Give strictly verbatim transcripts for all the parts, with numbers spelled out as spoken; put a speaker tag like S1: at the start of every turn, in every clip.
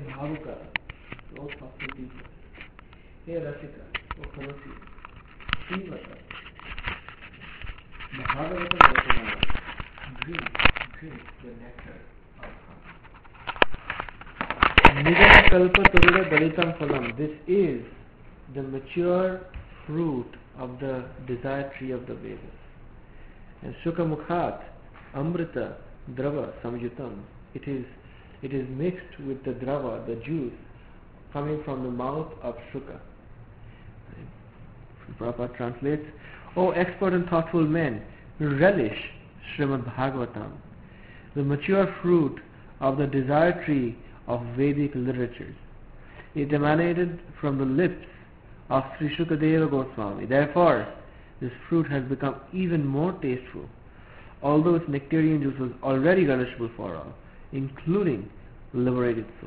S1: Bhavuka, O thoughtful people. Hey Rasika, O Khamasi, Srivata, Bhagavatam Vatanava, drink, drink the nectar of heart. Nigama Kalpa Taruda Dalitam Phalam. This is the mature fruit of the desire tree of the Vedas. And Shuka Mukhat, Amrita, Drava, Samyutam. It is it is mixed with the Drava, the juice, coming from the mouth of Shuka. Prabhupada translates, O expert and thoughtful men, relish Srimad Bhagavatam, the mature fruit of the desire tree of Vedic literatures. It emanated from the lips of Sri Shukadeva Goswami. Therefore, this fruit has become even more tasteful, although its nectarian juice was already relishable for all, including liberated souls.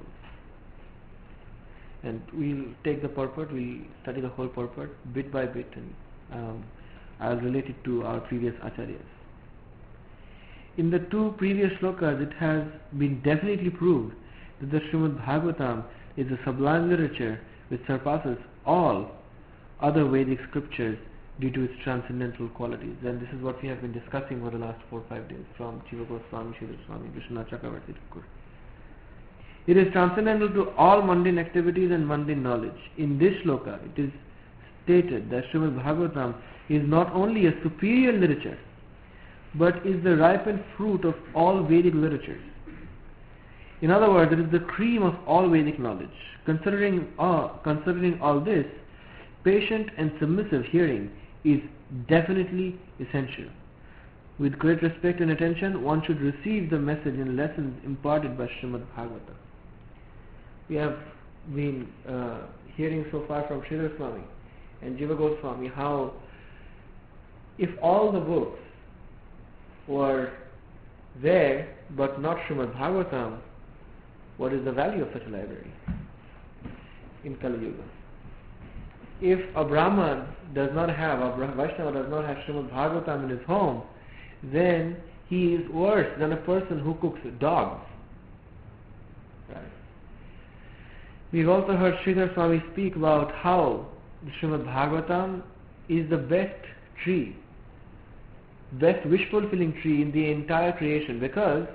S1: And we'll take the purport, we'll study the whole purport bit by bit, and um, I'll relate it to our previous acharyas. In the two previous shlokas, it has been definitely proved that the Srimad Bhagavatam is a sublime literature which surpasses all other Vedic scriptures due to its transcendental qualities. And this is what we have been discussing over the last four or five days from Jiva Goswami, Sridhar Swami, Vishwanath Chakravarti Thakur. It is transcendental to all mundane activities and mundane knowledge. In this shloka, it is stated that Srimad Bhagavatam is not only a superior literature, but is the ripened fruit of all Vedic literatures. In other words, it is the cream of all Vedic knowledge. Considering all, considering all this, patient and submissive hearing is definitely essential. With great respect and attention, one should receive the message and lessons imparted by Srimad Bhagavatam. We have been uh, hearing so far from Sridhar Swami and Jiva Goswami how if all the books were there but not Srimad Bhagavatam, what is the value of such a library in Kali Yuga? If a Brahman does not have, a Vaishnava does not have Srimad Bhagavatam in his home, then he is worse than a person who cooks dogs. Right? We've also heard Sridhar Swami speak about how the Srimad Bhagavatam is the best tree, best wish-fulfilling tree in the entire creation, because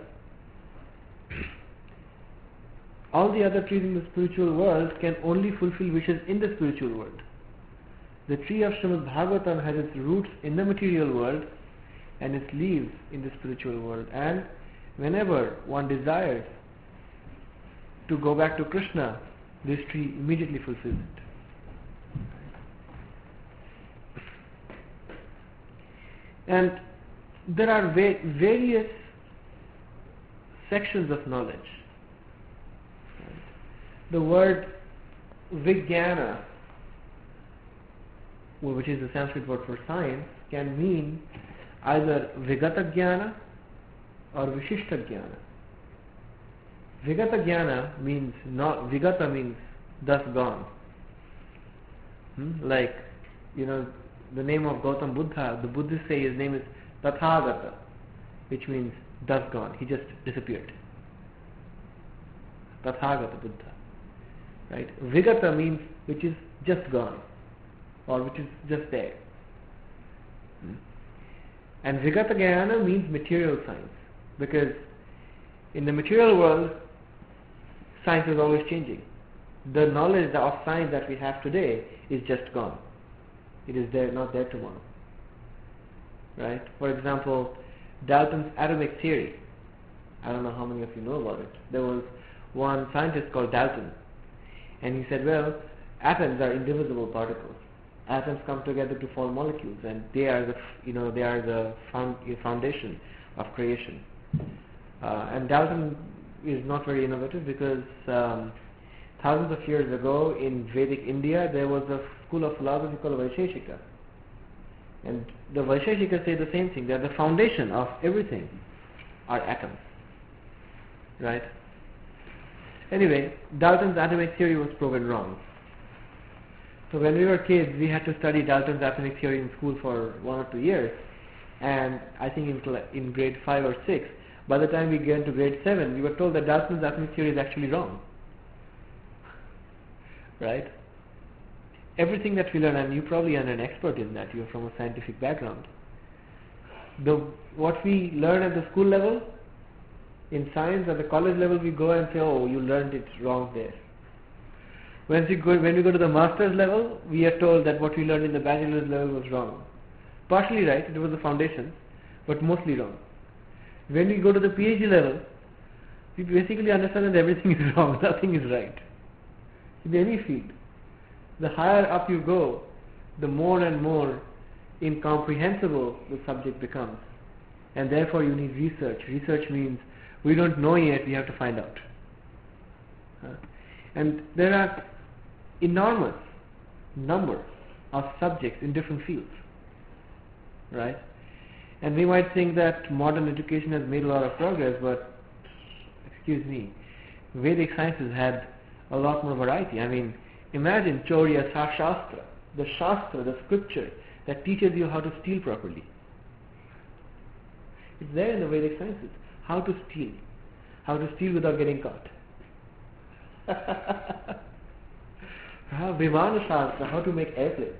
S1: all the other trees in the spiritual world can only fulfill wishes in the spiritual world. The tree of Srimad Bhagavatam has its roots in the material world and its leaves in the spiritual world. And whenever one desires to go back to Krishna, this tree immediately fulfills it. And there are va- various sections of knowledge. The word Vijnana, which is the Sanskrit word for science, can mean either Vigata Jnana or Vishishta Jnana. Vigata Jnana means not, Vigata means thus gone. Hmm? Like, you know, the name of Gautam Buddha, the Buddhists say his name is Tathagata, which means thus gone. He just disappeared. Tathagata Buddha. Right? Vigata means which is just gone, or which is just there. Hmm? And Vigata Jnana means material science, because in the material world, science is always changing. The knowledge of science that we have today is just gone. It is there, not there tomorrow. Right? For example, Dalton's atomic theory. I don't know how many of you know about it. There was one scientist called Dalton, and he said, well, atoms are indivisible particles. Atoms come together to form molecules, and they are the, you know, they are the found, foundation of creation. Uh, and Dalton is not very innovative, because um, thousands of years ago in Vedic India there was a school of philosophy called Vaisheshika, and the Vaisheshika say the same thing, that the foundation of everything are atoms. Right? Anyway, Dalton's atomic theory was proven wrong. So when we were kids, we had to study Dalton's atomic theory in school for one or two years, and I think in, in grade five or six, by the time we get into grade seven, we were told that Dalton's atomic theory is actually wrong. right? Everything that we learn, and you probably are an expert in that, you're from a scientific background. The what we learn at the school level, in science, at the college level, we go and say, oh, you learned it wrong there. When we go, when we go to the master's level, we are told that what we learned in the bachelor's level was wrong. Partially right, it was the foundation, but mostly wrong. When we go to the PhD level, we basically understand that everything is wrong, nothing is right. In any field, the higher up you go, the more and more incomprehensible the subject becomes. And therefore you need research. Research means we don't know yet, we have to find out. Uh, and there are enormous number of subjects in different fields, right? And we might think that modern education has made a lot of progress, but excuse me, Vedic sciences had a lot more variety. I mean, imagine Chaurya Shastra, the Shastra, the scripture that teaches you how to steal properly. It's there in the Vedic sciences. How to steal. How to steal without getting caught. Vimana Shastra, how to make airplanes.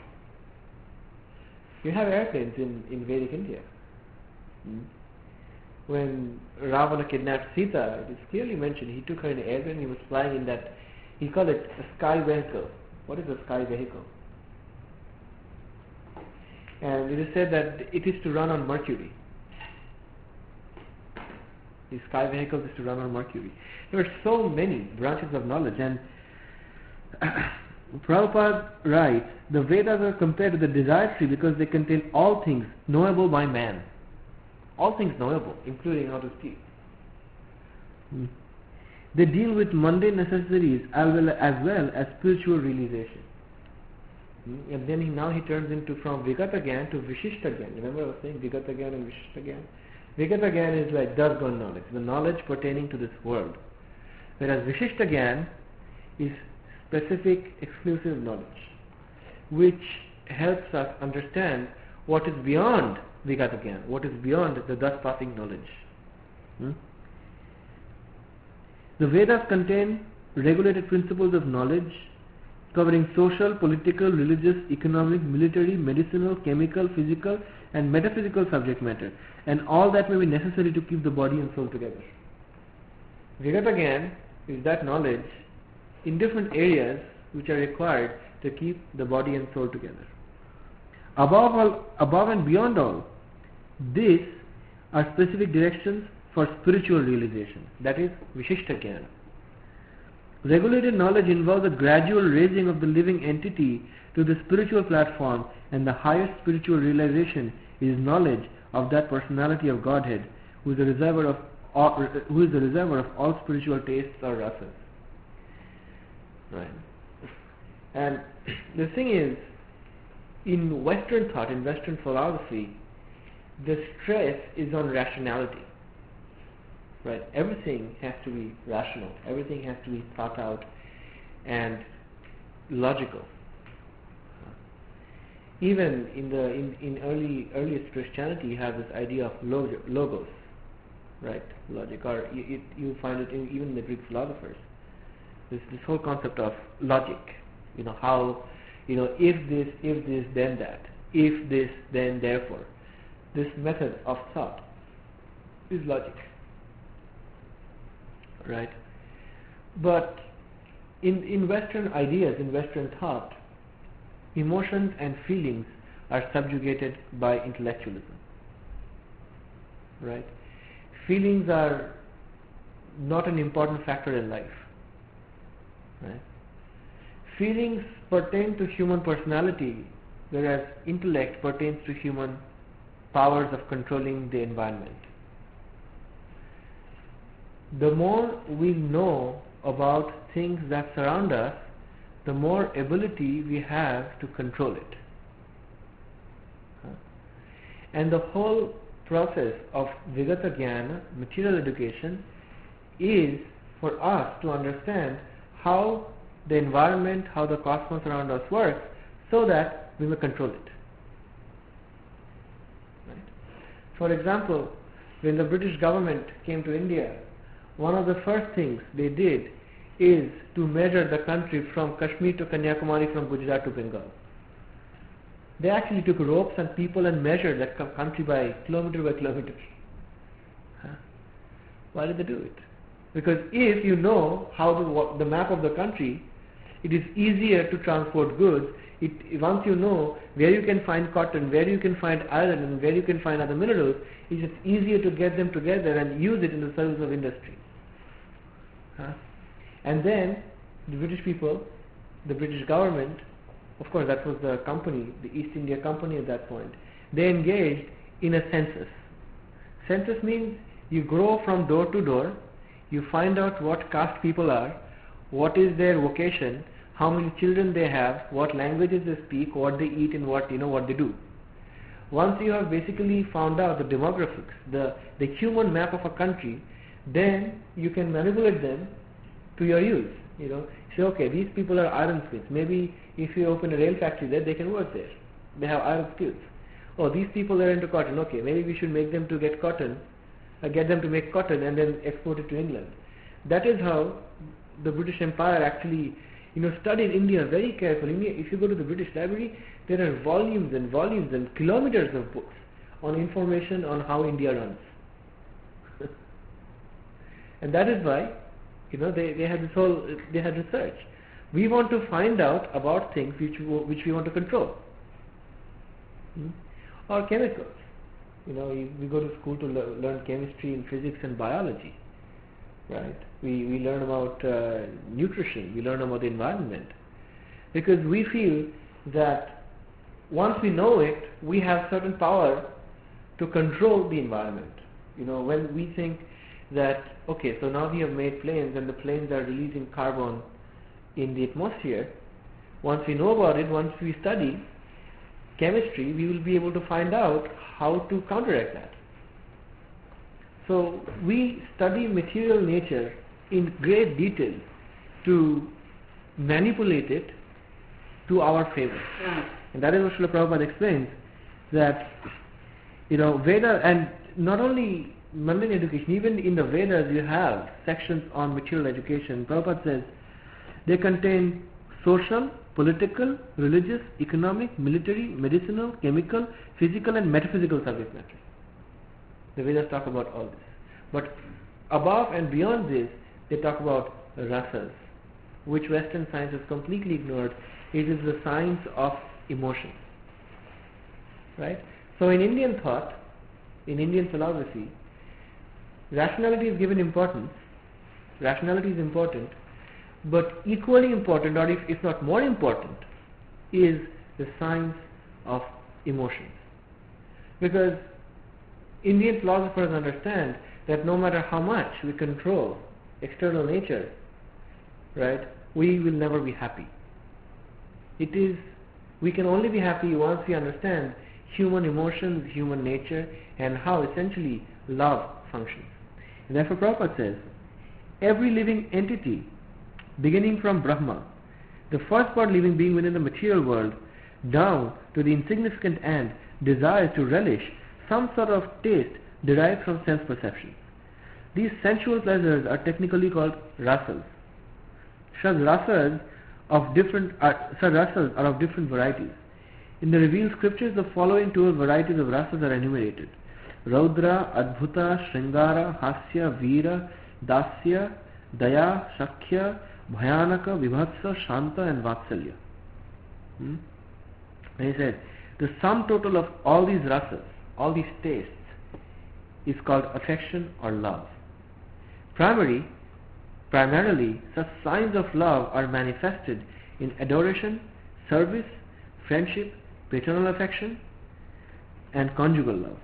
S1: You have airplanes in, in Vedic India. Hmm? When Ravana kidnapped Sita, it is clearly mentioned, he took her in an airplane, he was flying in that, he called it a sky vehicle. What is a sky vehicle? And it is said that it is to run on Mercury. The sky vehicle is to run on Mercury. There are so many branches of knowledge, and Prabhupada writes, the Vedas are compared to the desire tree because they contain all things knowable by man. All things knowable, including how to steal. Hmm. They deal with mundane necessities as well as, well as spiritual realization. Hmm. And then he, now he turns into from Vigata Gyan to Vishishta Gyan. Remember I was saying Vigata Gyan and Vishishta Gyan? Vigata Gyan is like does gone knowledge, the knowledge pertaining to this world. Whereas Vishishta Gyan is specific, exclusive knowledge, which helps us understand what is beyond Vigata Gyan, what is beyond the thus passing knowledge. Hmm? The Vedas contain regulated principles of knowledge covering social, political, religious, economic, military, medicinal, chemical, physical and metaphysical subject matter, and all that may be necessary to keep the body and soul together. Vigata Gyan is that knowledge in different areas which are required to keep the body and soul together. Above all, above and beyond all, these are specific directions for spiritual realization, that is Vishishta Gyan. Regulated knowledge involves a gradual raising of the living entity to the spiritual platform, and the highest spiritual realization is knowledge of that personality of Godhead who is the reservoir of all, who is the reservoir of all spiritual tastes or rasas. Right. And the thing is, in Western thought, in Western philosophy, the stress is on rationality. Right? Everything has to be rational. Everything has to be thought out and logical. Even in the in, in early earliest Christianity, you have this idea of logos, right? Logic, or you, you find it in, even in the Greek philosophers. This this whole concept of logic. You know how, you know, if this, if this, then that. If this, then therefore. This method of thought is logic. Right? But in, in Western ideas, in Western thought, emotions and feelings are subjugated by intellectualism. Right? Feelings are not an important factor in life. Right? Feelings pertain to human personality, whereas intellect pertains to human powers of controlling the environment. The more we know about things that surround us, the more ability we have to control it. And the whole process of Vigata Jnana, material education, is for us to understand how the environment, how the cosmos around us works, so that we may control it. Right? For example, when the British government came to India, one of the first things they did is to measure the country from Kashmir to Kanyakumari, from Gujarat to Bengal. They actually took ropes and people and measured that country by kilometer by kilometer. Huh? Why did they do it? Because if you know how to, the map of the country, it is easier to transport goods. It, once you know where you can find cotton, where you can find iron, and where you can find other minerals, it's just easier to get them together and use it in the service of industry. Huh? And then the British people, the British government, of course that was the company, the East India Company at that point, they engaged in a census. Census means you go from door to door, you find out what caste people are, what is their vocation, how many children they have, what languages they speak, what they eat, and what you know what they do. Once you have basically found out the demographics, the, the human map of a country, then you can manipulate them to your use. You know, say, okay, these people are ironsmiths. Maybe if you open a rail factory there, they can work there. They have iron skills. Oh, these people are into cotton. Okay, maybe we should make them to get cotton, uh, get them to make cotton and then export it to England. That is how the British Empire actually, you know, studied India very carefully. If you go to the British Library, there are volumes and volumes and kilometers of books on information on how India runs. And that is why, you know, they, they had this whole, they had research. We want to find out about things which we, which we want to control. Hmm? Or chemicals. You know, we, we go to school to le learn chemistry and physics and biology. Right? We, we learn about uh, nutrition, we learn about the environment. Because we feel that once we know it, we have certain power to control the environment. You know, when we think that, okay, so now we have made planes and the planes are releasing carbon in the atmosphere, once we know about it, once we study chemistry, we will be able to find out how to counteract that. So we study material nature in great detail to manipulate it to our favor. Yeah. And that is what Srila Prabhupada explains, that, you know, Veda, and not only mundane education, even in the Vedas you have sections on material education. Prabhupada says they contain social, political, religious, economic, military, medicinal, chemical, physical and metaphysical subject matter. The Vedas talk about all this. But above and beyond this, they talk about rasas, which Western science has completely ignored. It is the science of emotion. Right? So in Indian thought, in Indian philosophy, rationality is given importance. Rationality is important, but equally important, or if, if not more important, is the science of emotions. Because Indian philosophers understand that no matter how much we control external nature, right, we will never be happy. It is, we can only be happy once we understand human emotions, human nature, and how essentially love functions. And therefore Prabhupada says, every living entity, beginning from Brahma, the first part living being within the material world, down to the insignificant ant, desires to relish some sort of taste derived from sense perception. These sensual pleasures are technically called rasas. Such rasas of different uh, such rasas are of different varieties. In the revealed scriptures, the following twelve varieties of rasas are enumerated: Raudra, Adbhuta, Shringara, Hasya, Veera, Dasya, Daya, Shakhya, Bhayanaka, Vibhatsa, Shanta and Vatsalya. Hmm? And he said, the sum total of all these rasas, all these tastes, is called affection or love. Primary, primarily, such signs of love are manifested in adoration, service, friendship, paternal affection, and conjugal love.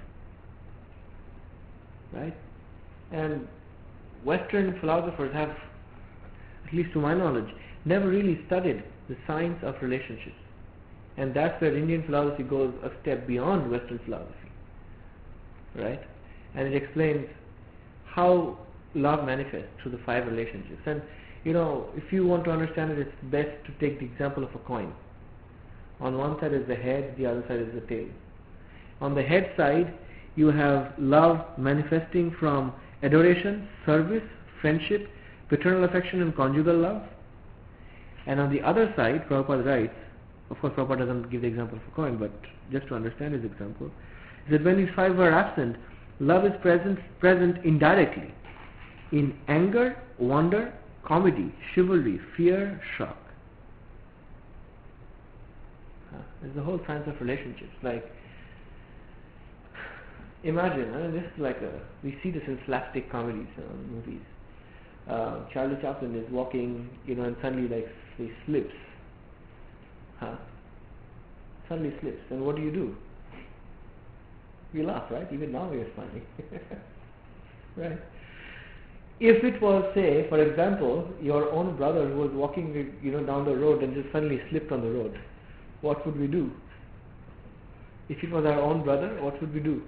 S1: Right? And Western philosophers have, at least to my knowledge, never really studied the science of relationships. And that's where Indian philosophy goes a step beyond Western philosophy. Right? And it explains how love manifests through the five relationships. And, you know, if you want to understand it, it's best to take the example of a coin. On one side is the head, the other side is the tail. On the head side, you have love manifesting from adoration, service, friendship, paternal affection and conjugal love. And on the other side, Prabhupada writes, of course Prabhupada doesn't give the example of a coin, but just to understand his example, is that when these five are absent, love is present, present indirectly in anger, wonder, comedy, chivalry, fear, shock. Uh, there's the whole science of relationships. Like, imagine, I mean, this is like a, we see this in slapstick comedies, uh, movies. Uh, Charlie Chaplin is walking, you know, and suddenly like he slips. Huh? Suddenly slips, and what do you do? You laugh, right? Even now we are smiling, right? If it was, say, for example, your own brother who was walking, you know, down the road and just suddenly slipped on the road, what would we do? If it was our own brother, what would we do?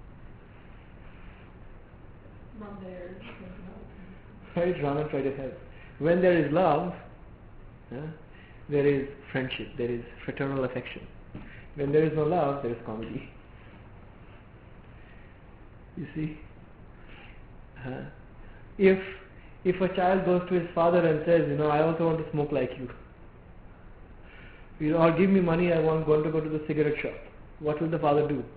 S2: Not there.
S1: Right, run and try to help. When there is love, yeah, there is friendship, there is fraternal affection. When there is no love, there is comedy. You see? Uh, if if a child goes to his father and says, you know, I also want to smoke like you, you know, or give me money, I want going to go to the cigarette shop, what will the father do?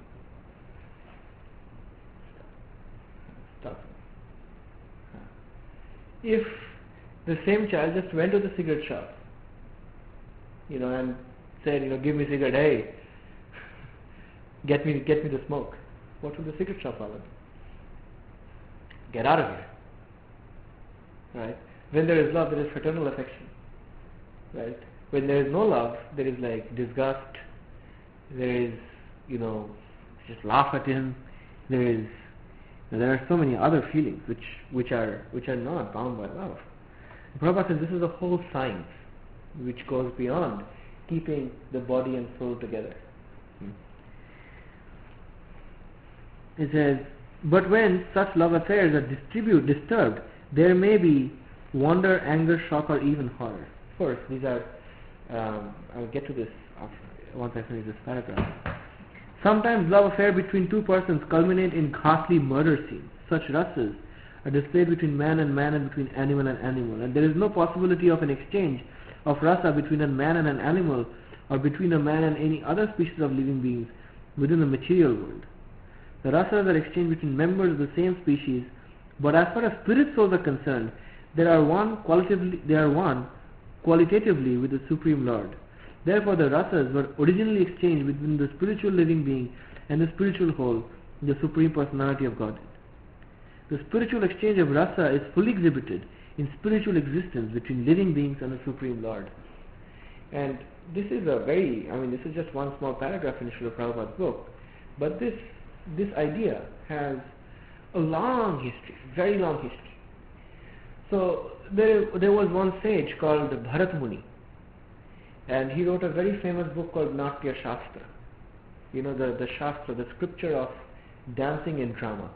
S1: Stop. If the same child just went to the cigarette shop, you know, and said, you know, give me a cigarette, hey, get me, get me the smoke, what will the cigarette shop father do? Get out of here, right? When there is love, there is fraternal affection, right? When there is no love, there is like disgust, there is, you know, just laugh at him, there is, there are so many other feelings which, which are which are not bound by love. Prabhupada says this is a whole science which goes beyond keeping the body and soul together. Hmm. It says, but when such love affairs are distribute, disturbed, there may be wonder, anger, shock, or even horror. Of course, these are, um, I'll get to this after, once I finish this paragraph. Sometimes love affair between two persons culminate in ghastly murder scenes. Such rasas are displayed between man and man and between animal and animal. And there is no possibility of an exchange of rasa between a man and an animal or between a man and any other species of living beings within the material world. The rasas are exchanged between members of the same species, but as far as spirit souls are concerned, they are one qualitatively, they are one qualitatively with the Supreme Lord. Therefore, the rasas were originally exchanged between the spiritual living being and the spiritual whole, the Supreme Personality of Godhead. The spiritual exchange of rasa is fully exhibited in spiritual existence between living beings and the Supreme Lord. And this is a very, I mean, this is just one small paragraph in Srila Prabhupada's book, but this this idea has a long history, very long history. So there, there was one sage called Bharat Muni, and he wrote a very famous book called Natya Shastra. You know, the, the Shastra, the scripture of dancing and drama.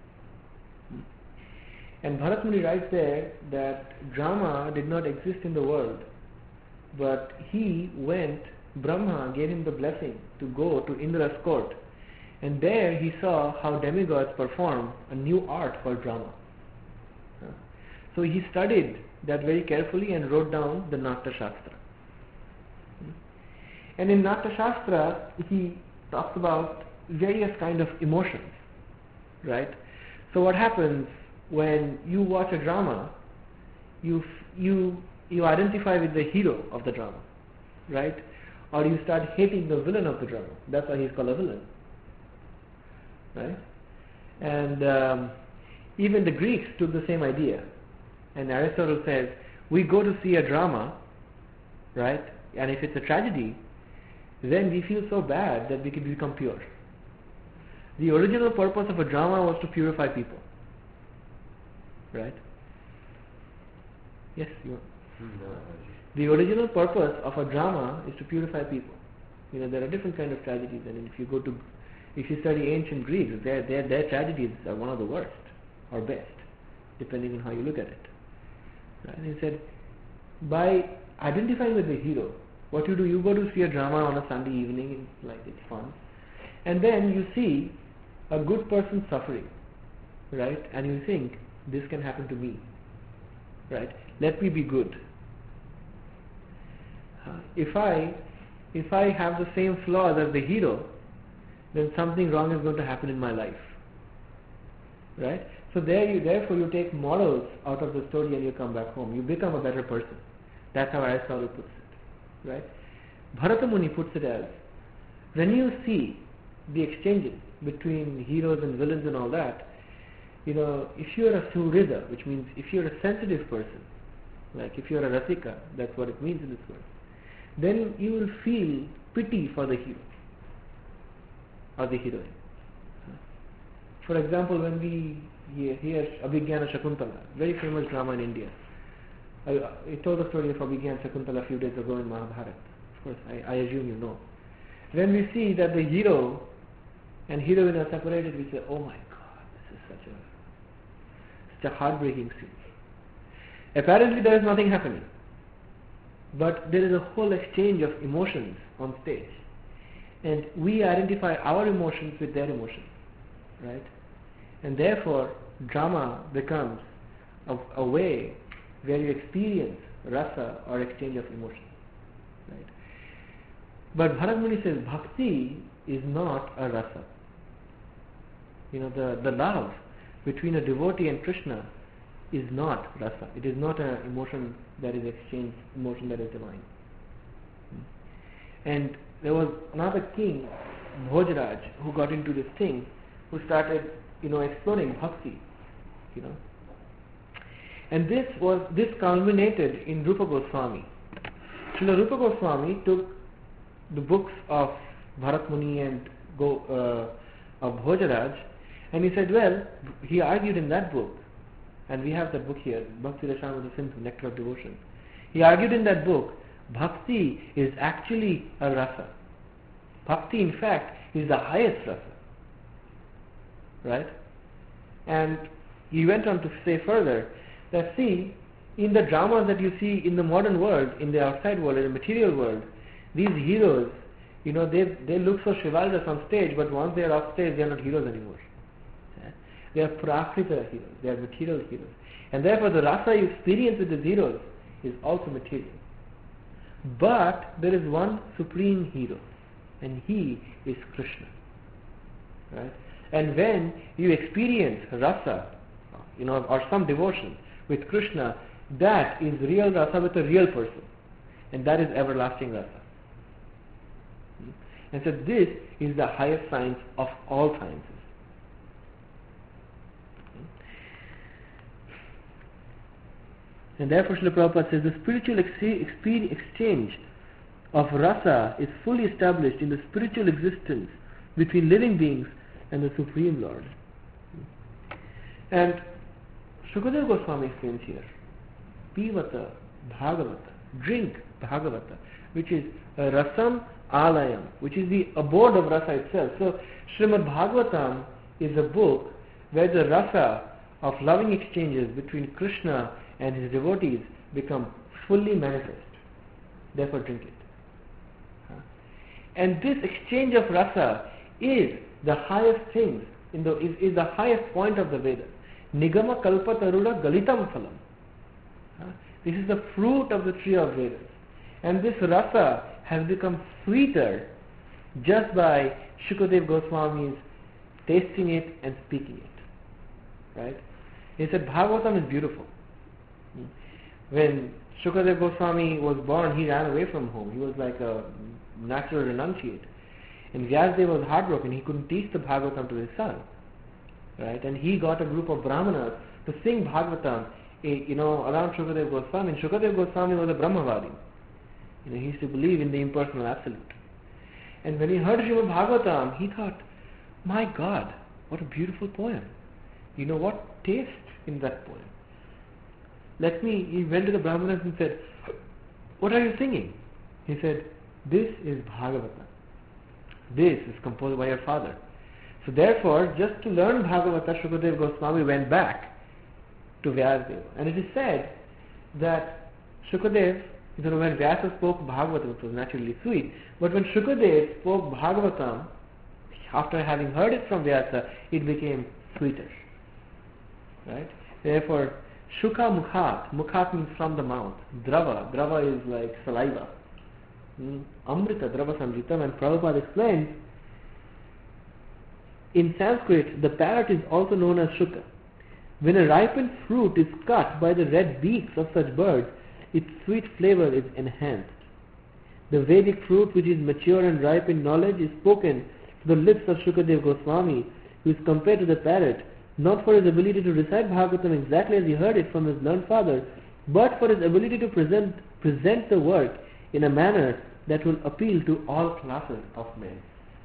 S1: And Bharat Muni writes there that drama did not exist in the world, but he went, Brahma gave him the blessing to go to Indra's court, and there he saw how demigods perform a new art called drama. So he studied that very carefully and wrote down the Natya Shastra. And in Natya Shastra, he talks about various kind of emotions, right? So what happens when you watch a drama, you you you identify with the hero of the drama, right? Or you start hating the villain of the drama. That's why he's called a villain, right? And um, even the Greeks took the same idea. And Aristotle says, we go to see a drama, right? And if it's a tragedy, then we feel so bad that we can become pure. The original purpose of a drama was to purify people, right? Yes, you.
S3: No.
S1: The original purpose of a drama is to purify people. You know, there are different kind of tragedies, and if you go to, if you study ancient Greeks, their their their tragedies are one of the worst or best, depending on how you look at it. Right? And he said, by identifying with the hero, what you do, you go to see a drama on a Sunday evening, it's like it's fun, and then you see a good person suffering, right? And you think, this can happen to me. right? Let me be good. Uh, if I if I have the same flaws as the hero, then something wrong is going to happen in my life, right? So there you, therefore you take models out of the story and you come back home. You become a better person. That's how Aristotle puts it, right? Bharata Muni puts it as, when you see the exchanges between heroes and villains and all that, you know, if you are a Surida, which means if you are a sensitive person, like if you are a Rasika, that's what it means in this word, then you will feel pity for the hero or the heroine. For example, when we hear Abhigyana Shakuntala, very famous drama in India. I, I told the story of Abhigyana Shakuntala a few days ago in Mahabharata. Of course, I, I assume you know. When we see that the hero and heroine are separated, we say, oh my God, this is such a, such a heartbreaking scene. Apparently there is nothing happening, but there is a whole exchange of emotions on stage, and we identify our emotions with their emotions, right? And therefore drama becomes a, a way where you experience rasa or exchange of emotions, right? But Bharat Muni says bhakti is not a rasa. You know, the, the love between a devotee and Krishna is not rasa. It is not an emotion that is exchanged, emotion that is divine. And there was another king, Bhojraj, who got into this thing, who started, you know, exploring bhakti, you know. And this was, this culminated in Rupa Goswami. Srila Rupa Goswami took the books of Bharat Muni and Go, uh, of Bhojraj, and he said, well, he argued in that book, and we have that book here, Bhakti Rasamrita Sindhu, Nectar of Devotion. He argued in that book, bhakti is actually a rasa. Bhakti, in fact, is the highest rasa. Right? And he went on to say further that, see, in the dramas that you see in the modern world, in the outside world, in the material world, these heroes, you know, they they look so chivalrous on stage, but once they are off stage, they are not heroes anymore. Yeah? They are prakrita heroes, they are material heroes. And therefore the rasa you experience with the heroes is also material. But there is one supreme hero, and he is Krishna. Right? And when you experience rasa, you know, or some devotion with Krishna, that is real rasa with a real person, and that is everlasting rasa. And so this is the highest science of all sciences. And therefore Srila Prabhupada says the spiritual ex- exchange of rasa is fully established in the spiritual existence between living beings and the Supreme Lord. And Shukadeva Goswami explains here, Pivata Bhagavata, drink Bhagavata, which is a rasam alayam, which is the abode of rasa itself. So Srimad Bhagavatam is a book where the rasa of loving exchanges between Krishna and his devotees become fully manifest. Therefore drink it. And this exchange of rasa is the highest thing, in the, is, is the highest point of the Vedas. Nigama kalpataruda galitam phalam. This is the fruit of the tree of Vedas. And this rasa has become sweeter just by Shukadeva Goswami's tasting it and speaking it. Right? He said Bhagavatam is beautiful. When Shukadeva Goswami was born, he ran away from home. He was like a natural renunciate. And Vyasadeva was heartbroken. He couldn't teach the Bhagavatam to his son. Right? And he got a group of Brahmanas to sing Bhagavatam, you know, around Shukadeva Goswami. And Shukadeva Goswami was a Brahmavadi. You know, he used to believe in the impersonal absolute. And when he heard Srimad Bhagavatam, he thought, my God, what a beautiful poem. You know what taste in that poem. Let me, he went to the Brahmanas and said, what are you singing? He said, this is Bhagavatam. This is composed by your father. So therefore, just to learn Bhagavata, Shukadeva Goswami went back to Vyasadeva. And it is said that Shukadeva, you know, when Vyasa spoke Bhagavatam, it was naturally sweet. But when Shukadeva spoke Bhagavatam, after having heard it from Vyasa, it became sweeter. Right? Therefore, Shuka mukhat. Mukhat means from the mouth. Drava. Drava is like saliva. Hmm? Amrita, Drava Samritam. And Prabhupada explains, in Sanskrit, the parrot is also known as Shuka. When a ripened fruit is cut by the red beaks of such birds, its sweet flavor is enhanced. The Vedic fruit, which is mature and ripe in knowledge, is spoken from the lips of Shukadev Goswami, who is compared to the parrot, not for his ability to recite Bhagavatam exactly as he heard it from his learned father, but for his ability to present, present the work in a manner that will appeal to all classes of men.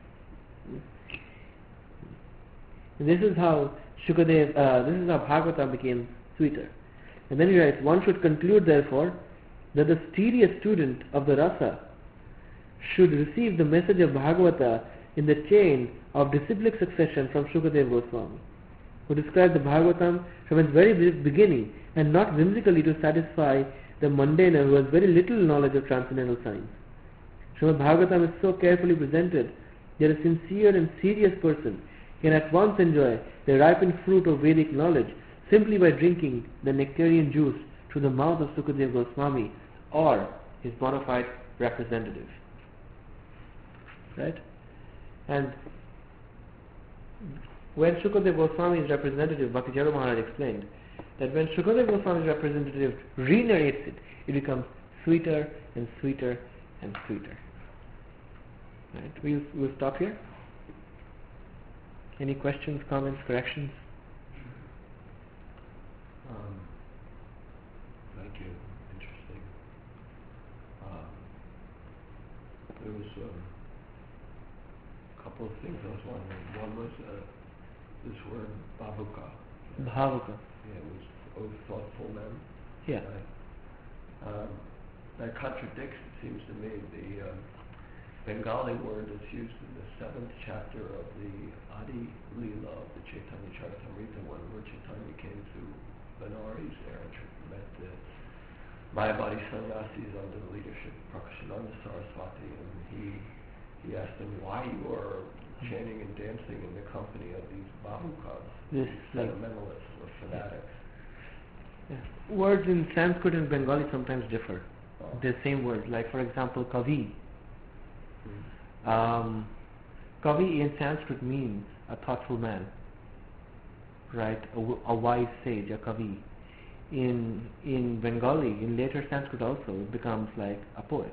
S1: This is how Shukadev, uh, this is how Bhagavatam became sweeter. And then he writes, one should conclude therefore that the studious student of the rasa should receive the message of Bhagavata in the chain of disciplic succession from Shukadev Goswami, who described the Bhagavatam from its very beginning and not whimsically to satisfy the mundaner who has very little knowledge of transcendental science. Srimad Bhagavatam is so carefully presented that a sincere and serious person can at once enjoy the ripened fruit of Vedic knowledge simply by drinking the nectarian juice through the mouth of Shukadev Goswami or his bona fide representative. Right? And when Shukadev Goswami's representative, Bhakti Jaro Maharaj explained that when Shukadev Goswami's representative re-narrates it, it becomes sweeter and sweeter and sweeter. Right? We'll, we'll stop here. Any questions, comments, corrections?
S3: Um, thank you. Interesting. Um, there was um, a couple of things I was wondering. One was uh, this word bhavuka.
S1: Bhavuka.
S3: Yeah, it was oh, thoughtful men.
S1: Yeah.
S3: Right? Um, that contradicts, it seems to me, the um, Bengali word that's used in the seventh chapter of the Adi Leela of the Chaitanya Charitamrita, one where Chaitanya came to Benares there and met the Mayavadi sannyasis under the leadership of Prakashananda Saraswati, and he he asked them why you are chanting and dancing in the company of these bhavukas,
S1: Yes,
S3: these
S1: like-
S3: sentimentalists or fanatics.
S1: Yeah. Words in Sanskrit and Bengali sometimes differ.
S3: Oh.
S1: The same word, like for example, kavi.
S3: Hmm.
S1: Um, kavi in Sanskrit means a thoughtful man, right? A, w- a wise sage, a kavi. In in Bengali, in later Sanskrit also, it becomes like a poet.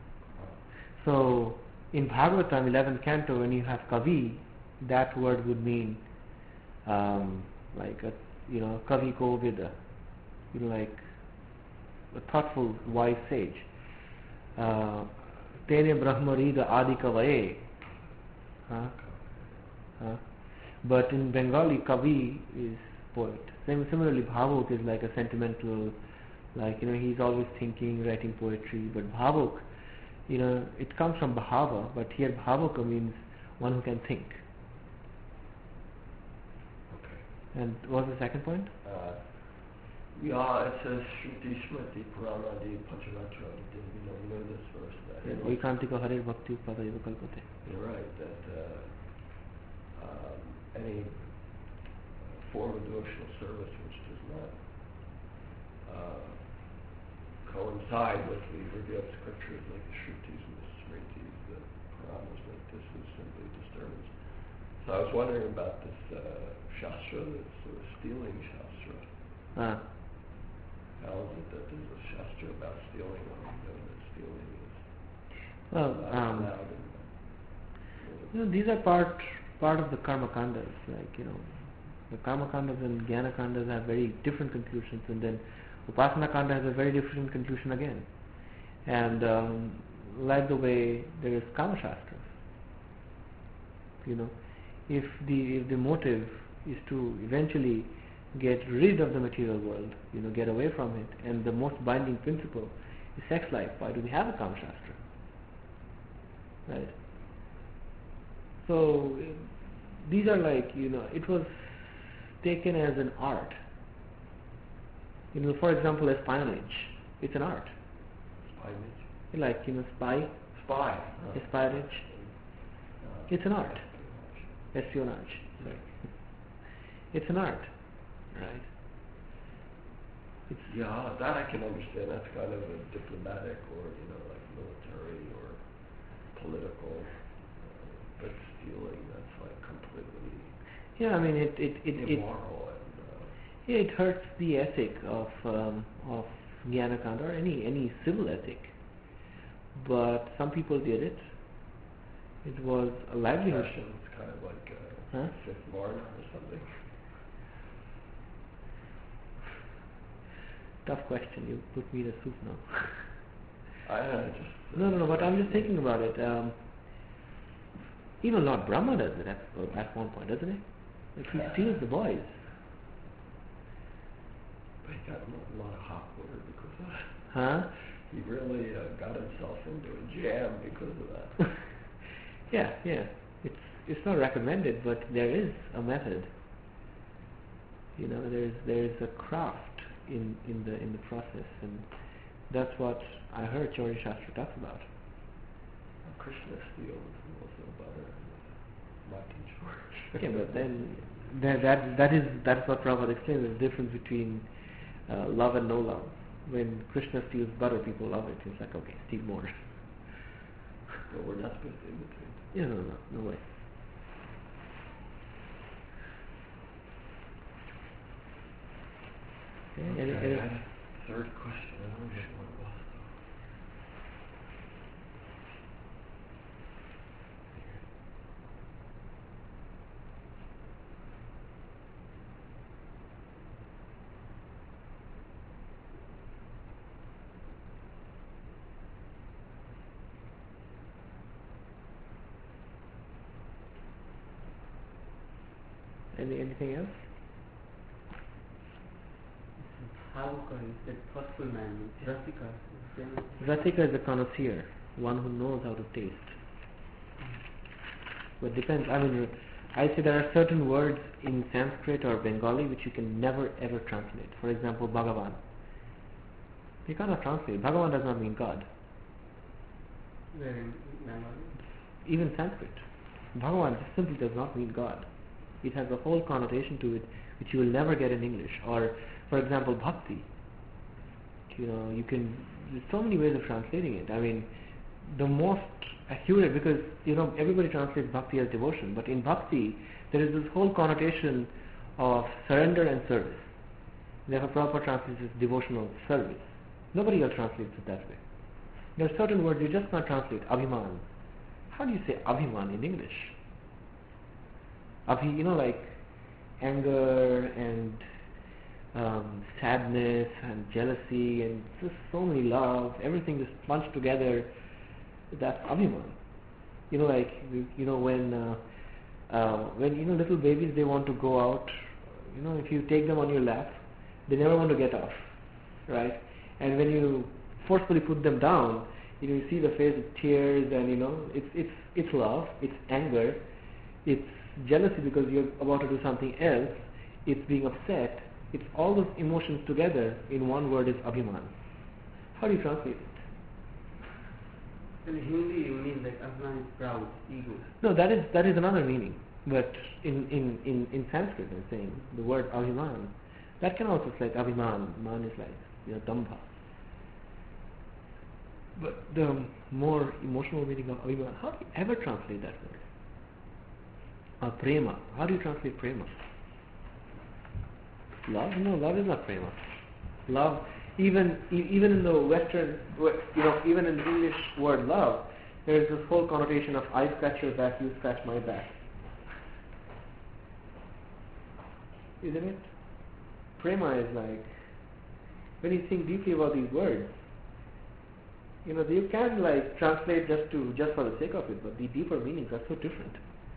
S1: So in Bhagavatam, eleventh canto, when you have kavi, that word would mean um, like a you know kavi ko vida, you know, like a thoughtful, wise sage. Uh, Tene Brahmarida Adi Kavaye. Huh? Huh? But in Bengali, Kavi is poet. Same, similarly, Bhavuk is like a sentimental, like, you know, he's always thinking, writing poetry. But Bhavuk, you know, it comes from Bhava, but here Bhavuka means one who can think.
S3: Okay.
S1: And what was the second point?
S3: Uh, yeah, it says Shruti Smriti Puranadi Pancharatra. You know, you know this verse. That
S1: Oikantika Harer Bhakti Upadaiva Kalpate.
S3: You're right, that uh, um, any form of devotional service which does not uh, coincide with the revealed scriptures like the Shrutis and the Smritis, the Puranas, that this is simply disturbance. So I was wondering about this uh, Shastra, this sort of stealing Shastra.
S1: Ah.
S3: How is it that there's a Shastra about stealing when we know that stealing is
S1: Well,
S3: not
S1: um,
S3: allowed in the
S1: you know, these are part part of the karma kandas. Like, you know, the karma kandas and jnana kandas have very different conclusions, and then upasana kanda has a very different conclusion again. And um, like the way there is kama shastras, you know, if the if the motive is to eventually get rid of the material world, you know, get away from it, and the most binding principle is sex life, why do we have a kama shastra? Right? So uh, these are like, you know, it was taken as an art. You know, for example, espionage, it's an art.
S3: Spionage?
S1: Like, you know, spy,
S3: Spy. huh?
S1: espionage,
S3: Uh,
S1: it's an art. Espionage, sorry. It's an art, right? It's
S3: Yeah, that I can understand. That's kind of a diplomatic or, you know, like military or political. Uh, but stealing, that's like completely
S1: yeah. I mean, it it it, it
S3: immoral and. Uh,
S1: yeah, it hurts the ethic of um, of Jnanakanda or any any civil ethic. But some people did it. It was a livelihood.
S3: It's kind of like uh,
S1: Huh?
S3: Fifth Varna or something.
S1: Tough question. You put me in a soup now.
S3: I uh, just.
S1: no, no, no. But I'm just thinking about it. Um, even Lord Brahma does it at, at one point, doesn't he? Like he steals the boys.
S3: But he got a lot of hot water because of that.
S1: Huh?
S3: He really uh, got himself into a jam because of that.
S1: yeah, yeah. It's it's not recommended, but there is a method. You know, there's there's a craft in, in the in the process, and that's what I heard Chaurya Shastra talks about.
S3: Well, Krishna steals also butter and Martin George.
S1: Yeah, but then that that that is that's what Prabhupada explains. The difference between uh, love and no love. When Krishna steals butter, people love it. It's like, okay, steal more.
S3: But we're not supposed to imitate.
S1: Yeah, no, no, no way. Okay,
S3: Okay,
S1: any, any,
S3: I had a third question. I don't know what it was.
S1: any anything else?
S4: Bhavuka is that thoughtful man. Rasika is the same.
S1: Rasika is a connoisseur, one who knows how to taste. But depends. I mean, I say there are certain words in Sanskrit or Bengali which you can never ever translate. For example, Bhagavan. You cannot translate. Bhagavan does not mean God.
S4: Where in Bengali?
S1: Even Sanskrit. Bhagavan simply does not mean God. It has a whole connotation to it which you will never get in English. Or, for example, bhakti. You know, you can. There's so many ways of translating it. I mean, the most accurate, because you know everybody translates bhakti as devotion, but in bhakti there is this whole connotation of surrender and service. Therefore, proper translation is devotional service. Nobody else translates it that way. There are certain words you just can't translate. Abhiman. How do you say Abhiman in English? Abhi, you know, like anger and um, sadness and jealousy and just so many love, everything just bunched together. That's Abhiman. You know, like you know when uh, uh, when you know little babies, they want to go out. You know, if you take them on your lap, they never want to get off, right? And when you forcefully put them down, you know, you see the face with tears, and you know, it's it's it's love, it's anger, it's jealousy because you're about to do something else, it's being upset. It's all those emotions together in one word is Abhiman. How do you translate it?
S4: In Hindi, you mean like Abhiman is proud, ego.
S1: No, that is that is another meaning. But in, in, in, in Sanskrit, I'm saying the word Abhiman, that can also be like Abhiman. Man is like, you know, Dambha. But the more emotional meaning of Abhiman, how do you ever translate that word? Uh, prema. How do you translate prema? Love? No, love is not prema. Love, even e- even in the Western, you know, even in the English word love, there is this whole connotation of I scratch your back, you scratch my back. Isn't it? Prema is like, when you think deeply about these words, you know, you can like translate just to just for the sake of it, but the deeper meanings are so different.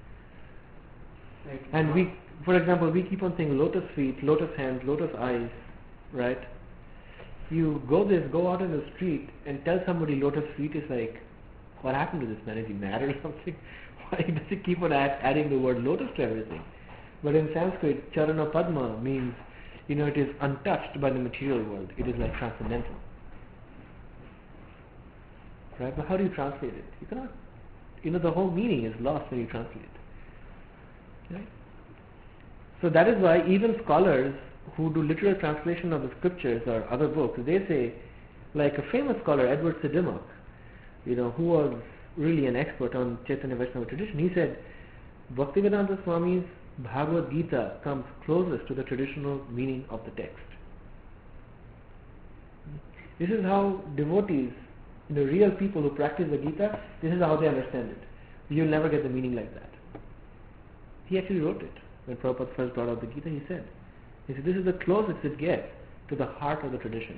S4: Like
S1: And we, for example, we keep on saying lotus feet, lotus hands, lotus eyes, right? You go this, go out in the street and tell somebody lotus feet is like, what happened to this man? Is he mad or something? Why does he keep on add, adding the word lotus to everything? But in Sanskrit, Charana Padma means, you know, it is untouched by the material world. It is like transcendental. Right? But how do you translate it? You cannot. You know, the whole meaning is lost when you translate. Right? So that is why even scholars who do literal translation of the scriptures or other books, they say, like a famous scholar, Edward Siddimach, you know, who was really an expert on Chaitanya Vaishnava tradition, he said, Bhaktivedanta Swami's Bhagavad Gita comes closest to the traditional meaning of the text. This is how devotees, the real people who practice the Gita, this is how they understand it. You'll never get the meaning like that. He actually wrote it. When Prabhupada first brought out the Gita, he said, he said, this is the closest it gets to the heart of the tradition.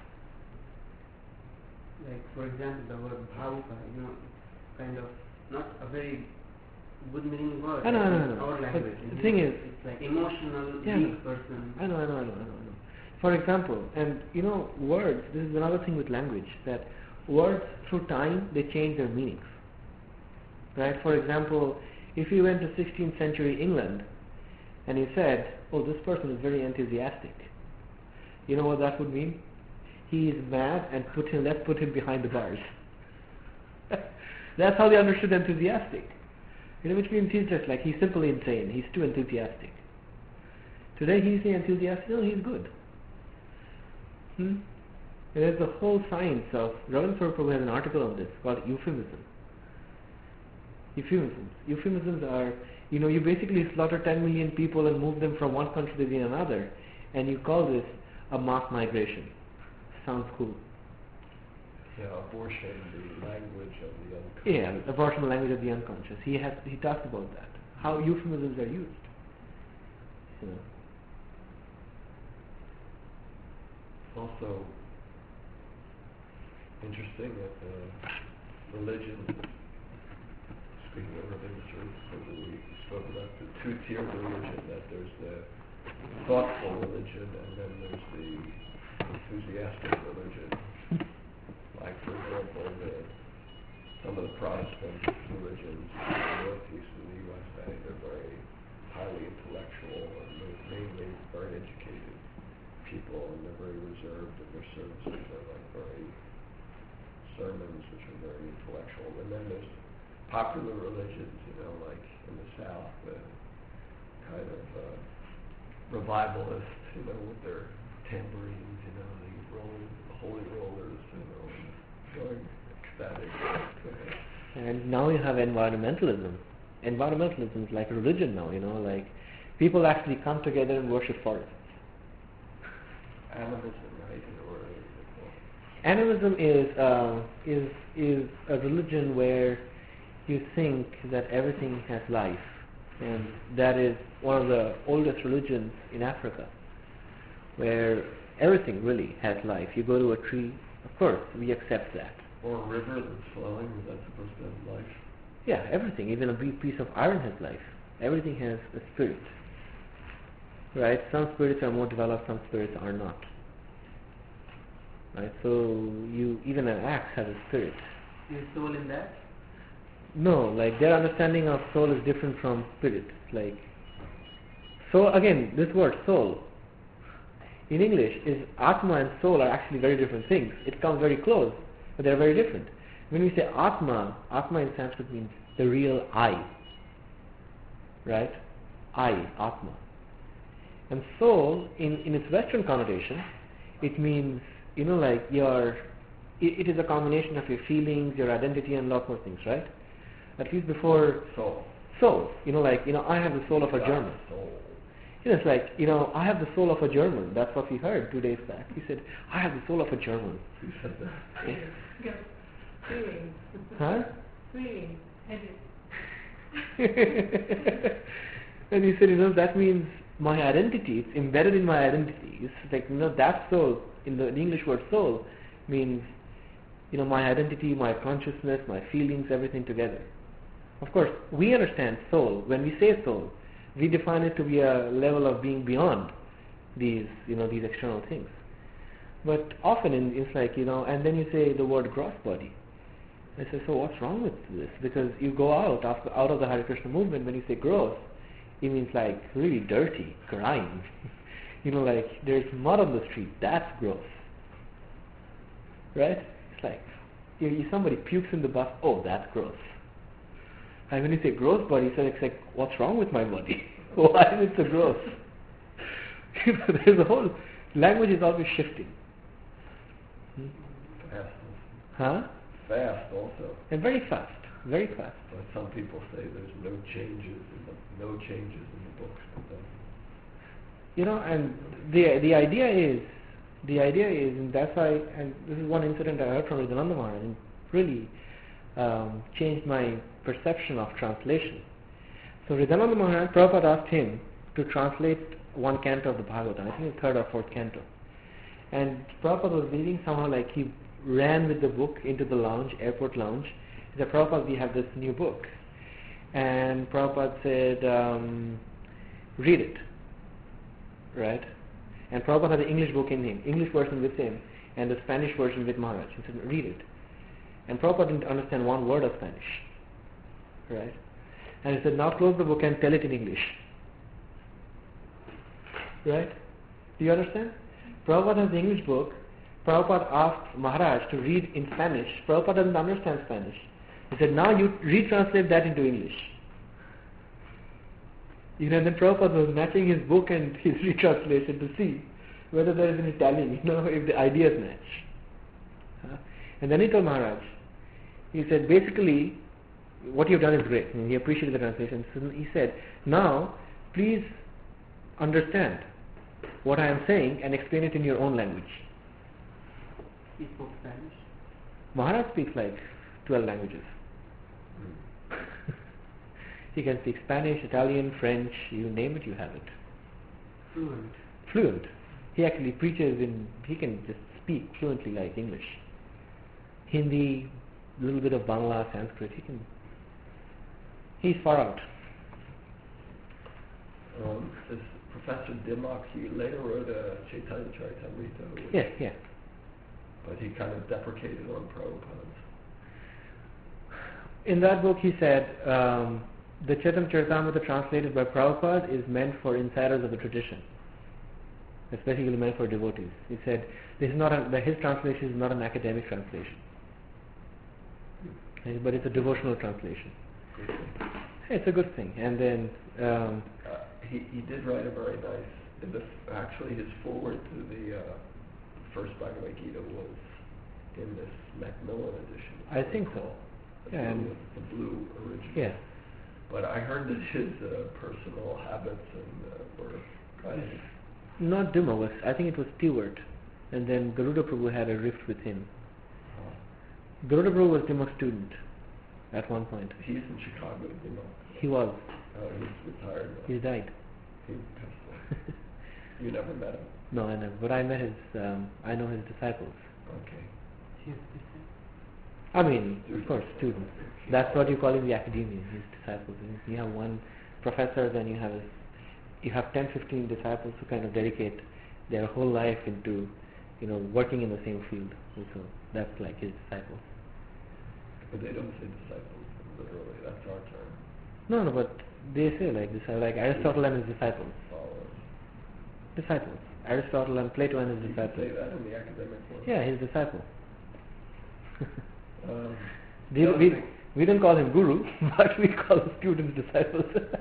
S4: Like, for example, the word bhavuka, you know, it's kind of not a very good meaning word.
S1: I know, I know, I
S4: in
S1: know.
S4: our
S1: But
S4: language.
S1: the thing is,
S4: it's like emotional,
S1: yeah,
S4: weak person.
S1: I know, I know, I know, I know, I know. For example, and you know, words, this is another thing with language, that words through time, they change their meanings. Right? For example, if you went to sixteenth century England and you said, oh, this person is very enthusiastic, you know what that would mean? He is mad and put him, let's put him behind the bars. That's how they understood enthusiastic. You know, which means he's just like, he's simply insane, he's too enthusiastic. Today he's enthusiastic, no, he's good. Hmm? And there's the whole science of, Ravindra Prabhu has an article on this called euphemism. Euphemisms. Euphemisms are, you know, you basically slaughter ten million people and move them from one country to the another, and you call this a mass migration. Sounds cool.
S3: Yeah, abortion, the language of the unconscious.
S1: Yeah, abortion, the language of the unconscious. He has, he talks about that. How euphemisms are used. You know.
S3: Also interesting that the religion, speaking of religion, we spoke about the two-tier religion, that there's the thoughtful religion and then there's the enthusiastic religion. Like, for example, the, some of the Protestant religions in the northeast of the U S A, they're very highly intellectual and they're mainly very educated people, and they're very reserved in their services. They're like very sermons which are very intellectual. And then there's popular religions, you know, like in the South, the kind of uh, revivalists, you know, with their tambourines, you know, the rolling, the holy rollers, you know, and going ecstatic.
S1: And now you have environmentalism. Environmentalism is like religion now, you know, like people actually come together and worship forests.
S3: Animism, right? Or
S1: Animism is uh, is is a religion where you think that everything has life, and that is one of the oldest religions in Africa, where everything really has life. You go to a tree, of course, we accept that.
S3: Or a river that's flowing, is that supposed to have life?
S1: Yeah, everything. Even a big piece of iron has life. Everything has a spirit. Right? Some spirits are more developed, some spirits are not. Right? So you even an axe has a spirit.
S4: Is soul in that?
S1: No, like their understanding of soul is different from spirit. Like, so again, this word soul in English is Atma and soul are actually very different things. It comes very close, but they are very different. When we say Atma, Atma in Sanskrit means the real I. Right? I, Atma. And soul, in, in its Western connotation, it means, you know, like your, it, it is a combination of your feelings, your identity, and lot more things, right? At least before
S3: Soul.
S1: soul, you know, like, you know, I have the soul of a German.
S3: Soul.
S1: You know, it's like, you know, I have the soul of a German. That's what we heard two days back. He said, I have the soul of a German.
S3: Who said that?
S1: Yeah.
S2: Go. Feelings.
S1: Huh?
S2: Feelings. Headed.
S1: And he said, you know, that means my identity, it's embedded in my identity. It's like, you know, that soul, in the, the English word soul, means, you know, my identity, my consciousness, my feelings, everything together. Of course, we understand soul. When we say soul, we define it to be a level of being beyond these, you know, these external things. But often in, it's like, you know, and then you say the word gross body. I say, so what's wrong with this? Because you go out after, out of the Hare Krishna movement, when you say gross, it means like really dirty, grime. You know, like there's mud on the street, that's gross. Right? It's like, you, you, somebody pukes in the bus, oh, that's gross. And when you say gross body, so it's like, what's wrong with my body? Why is it so gross? There's a whole language is always shifting. Hmm?
S3: Fast.
S1: Huh?
S3: Fast also.
S1: And very fast, very fast.
S3: But some people say there's no changes in the no changes in the books. But then,
S1: You know, and the the idea is, the idea is, and that's why, and this is one incident I heard from Ridhananda Maharaj, and really um, changed my perception of translation. So Ridhananda Maharaj, Prabhupada asked him to translate one canto of the Bhagavatam, I think it's third or fourth canto. And Prabhupada was reading somehow like he ran with the book into the lounge, airport lounge. He said, Prabhupada, we have this new book. And Prabhupada said, um, read it. Right? And Prabhupada had the English book in him, English version with him, and the Spanish version with Maharaj. He said, read it. And Prabhupada didn't understand one word of Spanish. Right? And he said, now close the book and tell it in English. Right? Do you understand? Prabhupada has the English book. Prabhupada asked Maharaj to read in Spanish. Prabhupada doesn't understand Spanish. He said, now you retranslate that into English. You know, and then Prabhupada was matching his book and his retranslation to see whether there is any tallying, you know, if the ideas match. Huh? And then he told Maharaj, he said, basically, what you've done is great. And he appreciated the translation. So he said, now, please understand what I am saying and explain it in your own language.
S4: He spoke Spanish.
S1: Maharaj speaks like twelve languages. He can speak Spanish, Italian, French, you name it, you have it.
S4: Fluent.
S1: Fluent. He actually preaches in, he can just speak fluently like English. Hindi, a little bit of Bangla, Sanskrit, he can, he's far out.
S3: um, this Professor Dimmock, he later wrote a Chaitanya Charitamrita, which-
S1: Yeah, yeah.
S3: but he kind of deprecated on Prabhupada's.
S1: In that book he said, um, the Chaitanya Charitamrita translated by Prabhupada is meant for insiders of the tradition. It's basically meant for devotees. He said, this is not a, the, his translation is not an academic translation. Okay, but it's a devotional translation.
S3: Good thing.
S1: It's a good thing. And then, um,
S3: Uh, he, he did write a very nice, in the, actually his foreword to the uh, first Bhagavad Gita was in this Macmillan edition.
S1: I think so.
S3: The
S1: Yeah,
S3: blue,
S1: and-
S3: the blue original.
S1: yeah.
S3: But I heard that his uh, personal habits and uh, were kind of,
S1: Not Duma, was, I think it was Stewart. And then Garuda Prabhu had a rift with him.
S3: uh,
S1: Garuda Prabhu was Dima's student at one point.
S3: he's in Chicago, you know.
S1: He was.
S3: Uh, he's retired now.
S1: He died.
S3: He passed away. You never met him?
S1: No, I never. But I met his, um, I know his disciples.
S3: Okay.
S4: He has this thing.
S1: I mean, of course, students. That's what you call in the academia, his disciples. You have one professor, then you have a, you have ten, fifteen disciples who kind of dedicate their whole life into, you know, working in the same field. And so that's like his disciples.
S3: But they don't say disciples, literally. That's our term.
S1: No, no, but they say like this, like Aristotle and his disciples.
S3: Followers.
S1: Disciples. Aristotle and Plato and his
S3: You can say
S1: disciples.
S3: that in the academic world.
S1: Yeah, his disciple.
S3: Um,
S1: we,
S3: the other
S1: we,
S3: thing-
S1: we don't call him guru, but we call him students disciples.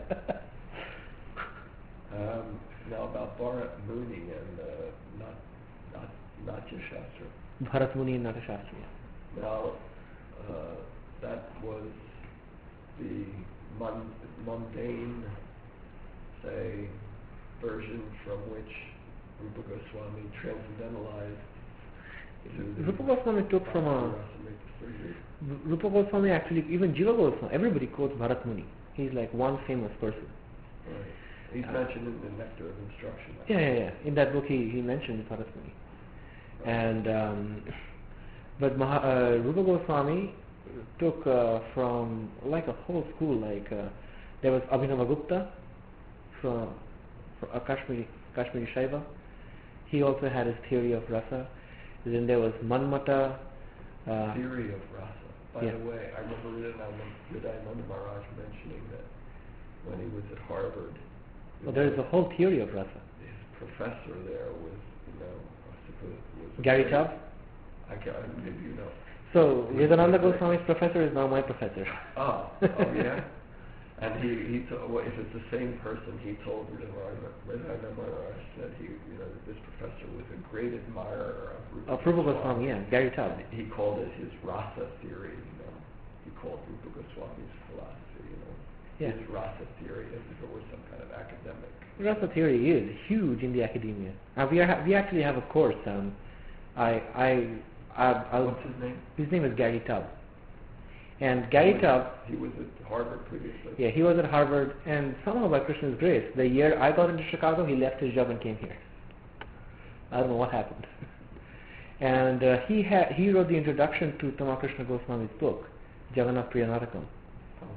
S3: Um, now about Bharat Muni and uh, not not Natya Shastra.
S1: Bharat Muni and Nata Shastri.
S3: Now uh, that was the mun- mundane, say, version from which Rupa Goswami transcendentalized to the
S1: Rupa Goswami took from a
S3: Rasamrita.
S1: Rupa Goswami actually, even Jiva Goswami, everybody quotes Bharat Muni. He's like one famous person.
S3: Right. He's
S1: Uh,
S3: mentioned in the Nectar of Instruction.
S1: Yeah, yeah, yeah. In that book, he, he mentioned Bharat Muni. And um, but Maha, uh, Rupa Goswami took uh, from like a whole school. Like uh, there was Abhinava Gupta from, from a Kashmiri Kashmiri Shaiva. He also had his theory of rasa. Then there was Manmata. Uh,
S3: Theory of rasa. By
S1: yeah.
S3: the way, I remember Hridayananda Maharaj mentioning that when he was at Harvard.
S1: well, there is a whole theory of rasa.
S3: His professor there was, you know, I suppose was a
S1: Gary
S3: very-
S1: Chubb.
S3: I can't, maybe you know.
S1: So
S3: He was
S1: Vedananda
S3: very-
S1: Goswami's professor is now my professor.
S3: Ah, oh yeah. And he, he told, well, if it's the same person, he told Radharana Maharaj that he, you know, that this professor was a great admirer of Rupa
S1: Of Rupa
S3: Goswami.
S1: Goswami, yeah, Gary Tubb.
S3: And he called it his rasa theory, you know. He called Rupa Goswami's philosophy, you know,
S1: Yeah.
S3: his rasa theory, as if it were some kind of academic.
S1: Rasa theory is huge in the academia. Uh, we are we actually have a course. Um, I I I I'll,
S3: What's his name?
S1: his name is Gary Tubb, and Gary
S3: he was,
S1: Tubb.
S3: He was at Harvard previously.
S1: Yeah, he was at Harvard, and somehow by Krishna's grace, the year I got into Chicago, he left his job and came here. I don't know what happened. And uh, he had he wrote the introduction to Tamakrishna Goswami's book, Jagannath Priyanarakam.
S3: Oh.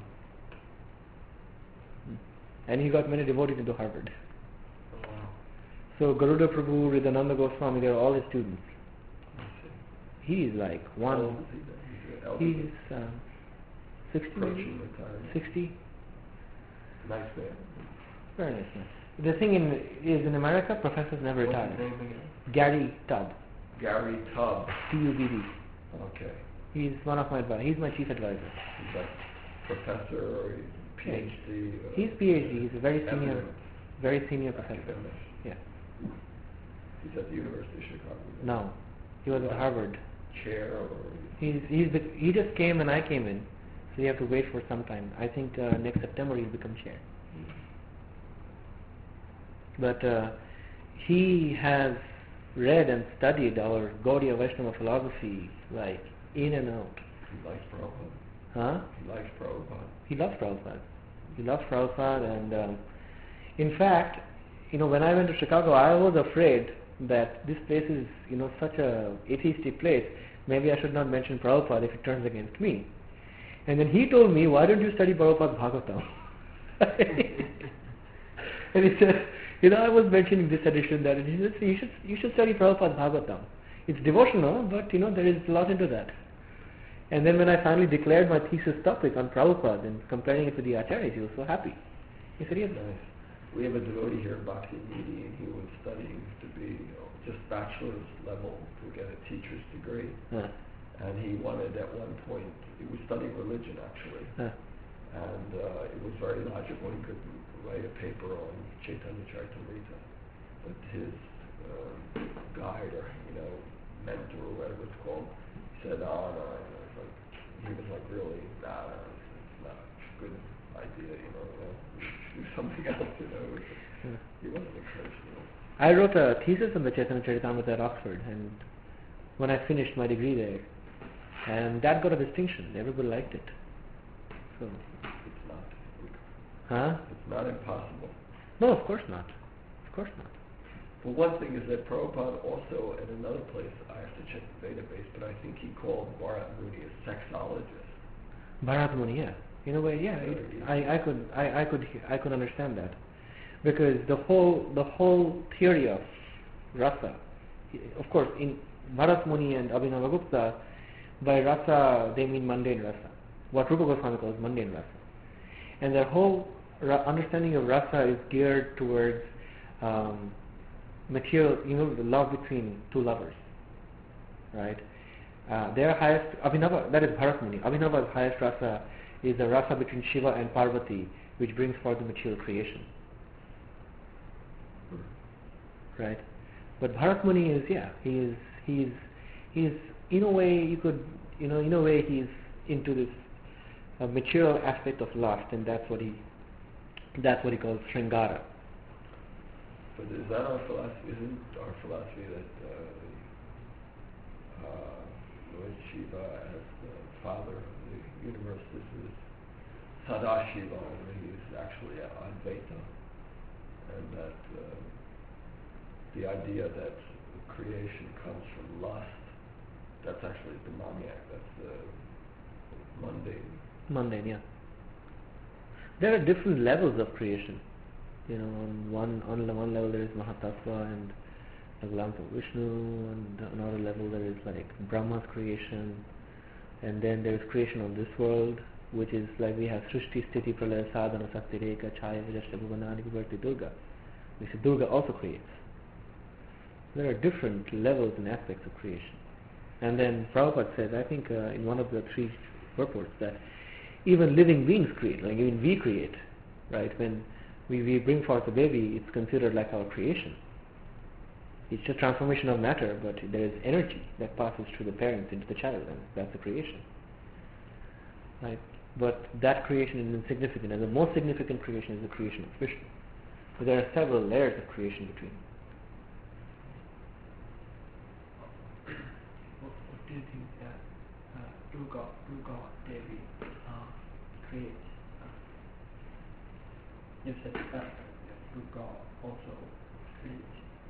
S1: And he got many devotees into Harvard.
S3: Oh, wow.
S1: So Garuda Prabhu, Ridananda Goswami, they're all his students.
S3: I see.
S1: He's like
S3: How old
S1: one.
S3: is he then? He's an elderly,
S1: He's uh, sixty,
S3: approaching
S1: maybe?
S3: retirement.
S1: Sixty.
S3: Nice man.
S1: Very nice man. The thing in is in America, professors never
S3: What's
S1: retire.
S3: his name again?
S1: Gary Tubb,
S3: Gary Tubb.
S1: T U B B.
S3: Okay.
S1: He's one of my advisors. He's my chief advisor.
S3: He's like professor or he's PhD. Uh,
S1: He's PhD. He's a very senior,
S3: eminent
S1: very senior professor.
S3: academic.
S1: Yeah.
S3: He's at the University of Chicago.
S1: No, he was at Harvard.
S3: Chair or
S1: He's he's the, he just came and I came in, so you have to wait for some time. I think uh, next September he'll become chair. But uh, he has read and studied our Gaudiya Vaishnava philosophy like in and out.
S3: he likes Prabhupada.
S1: Huh?
S3: He likes Prabhupada.
S1: He loves Prabhupada. He loves Prabhupada, and um, in fact, you know, when I went to Chicago, I was afraid that this place is, you know, such a atheistic place. Maybe I should not mention Prabhupada if it turns against me. And then he told me, why don't you study Prabhupada's Bhagavatam? And he said, you know, I was mentioning this edition, that, and he said, you should, you should study Prabhupada's Bhagavatam. It's devotional, but, you know, there is a lot into that. And then when I finally declared my thesis topic on Prabhupada and comparing it to the Acharyas, he was so happy. He said, yes.
S3: Nice. We have a devotee here, Bhakti Nidhi, and he was studying to be, you know, just bachelor's level to get a teacher's degree.
S1: Huh.
S3: And he wanted at one point, he was studying religion actually,
S1: Huh.
S3: and uh, it was very logical. He could write a paper on Chaitanya Charitamrita, but his um, guide or, you know, mentor or whatever it's called, said, oh, no, no. It's like, he was like, really, nah, no, it's not a good idea, you know, you know, we should do something else, you know.
S1: Yeah.
S3: He wasn't encouraged, you know.
S1: I wrote a thesis on the Chaitanya Charitamrita at Oxford, and when I finished my degree there, and that got a distinction. Everybody liked it. So,
S3: It's not,
S1: huh?
S3: it's not impossible.
S1: No, of course not. Of course not.
S3: Well, one thing is that Prabhupada also, at another place, I have to check the database, but I think he called Bharat Muni a sexologist.
S1: Bharat Muni, yeah. In a way, yeah. It, I, I could, I, I could, I could understand that, because the whole, the whole theory of rasa, of course, in Bharat Muni and Abhinavagupta, by rasa they mean mundane rasa. What Rupa Goswami calls mundane rasa, and their whole ra- understanding of rasa is geared towards um, material, you know, the love between two lovers, right? Uh, their highest, Abhinava, that is Bharat Muni. Abhinava's highest rasa is the rasa between Shiva and Parvati, which brings forth the material creation, right? But Bharat Muni is, yeah, he is, he is, he is, in a way, you could, you know, in a way, he is into this uh, material aspect of lust, and that's what he, that's what he calls Sringara.
S3: But is that our philosophy? Isn't our philosophy that uh, uh, Lord Shiva as the father of the universe, this is Sadashiva, and he is actually Advaita, and that uh, the idea that creation comes from lust, that's actually demoniac, that's the mundane.
S1: Mundane, yeah. There are different levels of creation. You know, on one on the one level there is Mahatattva and Bhagavan Vishnu, and on another level there is like Brahma's creation, and then there is creation of this world, which is like we have Srishti, Sthiti, Pralaya, Sadhana, Sakti, Reka, Chaya, Vijashta, Bhuvanani, Vivarti, Durga. We say Durga also creates. There are different levels and aspects of creation. And then Prabhupada says, I think uh, in one of the three purports, that even living beings create, like even we create, right? When we, we bring forth a baby, it's considered like our creation. It's a transformation of matter, but there is energy that passes through the parents into the child, and that's the creation, right? But that creation is insignificant, and the most significant creation is the creation of Krishna. But there are several layers of creation between.
S5: What, what do you think that uh, Durga, Durga Devi uh, creates? Uh, you said that uh, Durga also creates.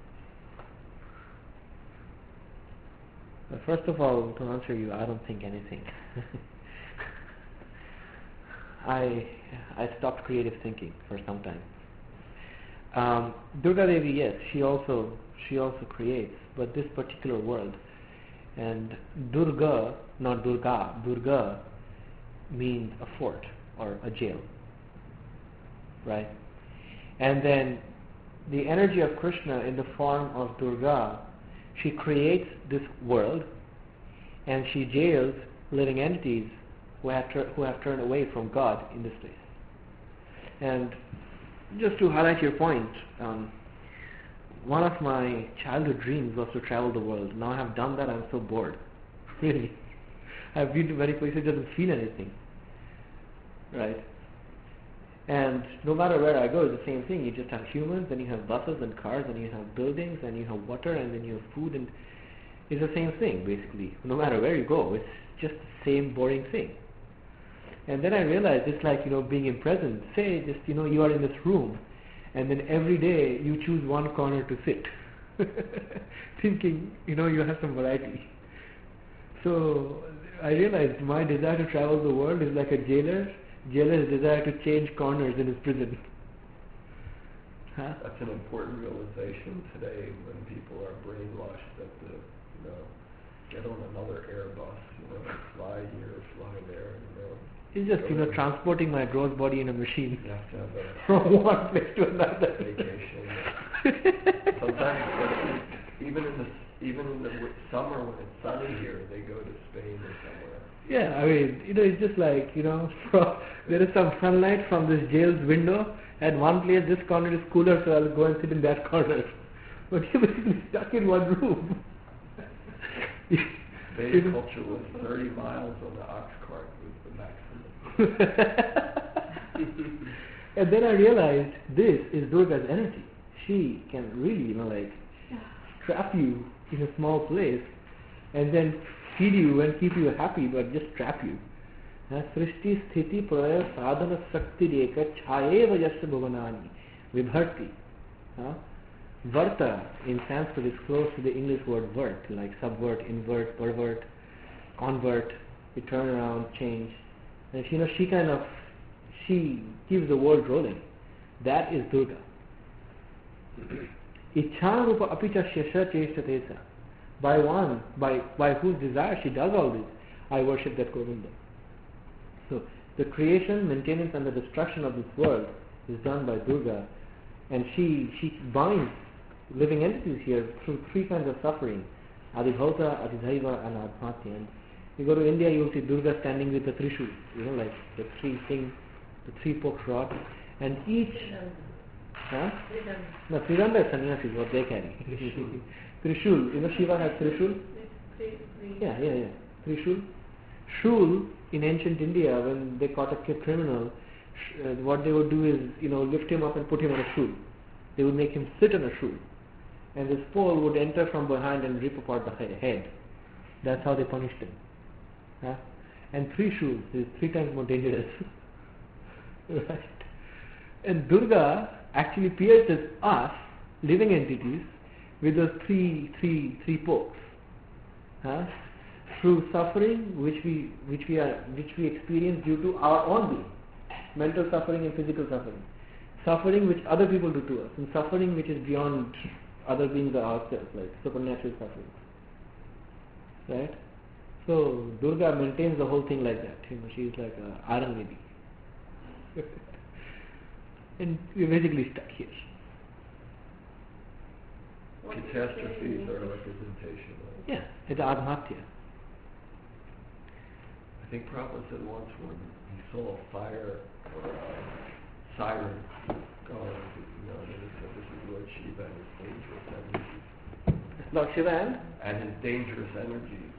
S1: Well, first of all, to answer you, I don't think anything. I I stopped creative thinking for some time. Um, Durga Devi, yes, she also she also creates, but this particular world. And Durga, not Durga, Durga means a fort or a jail, right? And then the energy of Krishna in the form of Durga, she creates this world, and she jails living entities who have, tur- who have turned away from God in this place. And just to highlight your point, um, one of my childhood dreams was to travel the world. Now I have done that, I'm so bored. Really. I've been to many places, it doesn't feel anything. Right? And no matter where I go, it's the same thing. You just have humans, then you have buses and cars, and you have buildings, and you have water, and then you have food, and it's the same thing, basically. No matter where you go, it's just the same boring thing. And then I realized it's like, you know, being in present. Say, just, you know, you are in this room, and then every day you choose one corner to sit, thinking, you know, you have some variety. So I realized my desire to travel the world is like a jailer, jailer's desire to change corners in his prison. Huh?
S3: That's an important realization today when people are brainwashed that the, you know, get on another Airbus, you know, fly here, fly there, you know.
S1: It's just, you know, transporting my gross body in a machine
S3: You have to have a
S1: from one place to another.
S3: vacation. Sometimes, even in the even in the w- summer when it's sunny here, they go to Spain or somewhere.
S1: Yeah, I mean, you know, it's just like, you know, from, there is some sunlight from this jail's window. At one place, this corner is cooler, so I'll go and sit in that corner. But you're basically stuck in one room.
S3: Vedic culture was thirty miles on the ox cart was the maximum.
S1: And then I realized this is Durga's energy. She can really, you know, like trap you in a small place and then feed you and keep you happy, but just trap you. Srishti sthiti praya sadhana sakti reka chayeva yasya bhavanani vibharti. Varta in Sanskrit is close to the English word vert, like subvert, invert, pervert, convert, you turn around, change. And you know, she kind of, she keeps the world rolling. That is Durga. Ichha rupa apicha shesha cheshtatesa. By one, by, by whose desire she does all this, I worship that Govinda. So, the creation, maintenance and the destruction of this world is done by Durga, and she, she binds living entities here through three kinds of suffering: Adibhauta, Adidhaiva and Admatya. And you go to India, you will see Durga standing with a trishul, you know, like the three things, the three forked rod, and each. Huh? No, Tridanda is sannyasi, is what they carry. Trishul, you know, Shiva has Trishul? Yeah, yeah, yeah. Trishul. Shul in ancient India, when they caught a criminal, sh- uh, what they would do is, you know, lift him up and put him on a shul. They would make him sit on a shul, and this pole would enter from behind and rip apart the he- head. That's how they punished him. Huh? And three shuls is three times more dangerous. Right? And Durga actually pierces us, living entities, with those three, three, three pokes. Huh? Through suffering which we which we are which we experience due to our own being, mental suffering and physical suffering, suffering which other people do to us, and suffering which is beyond other beings or ourselves, like supernatural suffering. Right? So Durga maintains the whole thing like that. You know, she is like a iron lady, and we're basically stuck here.
S3: Catastrophes are a representation of.
S1: Yeah, it's Admatya.
S3: think Prabhupada said once when he saw a fire or a siren going, you know, and he said, this is Lord Shiva and his dangerous energies.
S1: Lord Shiva and
S3: And his dangerous energies.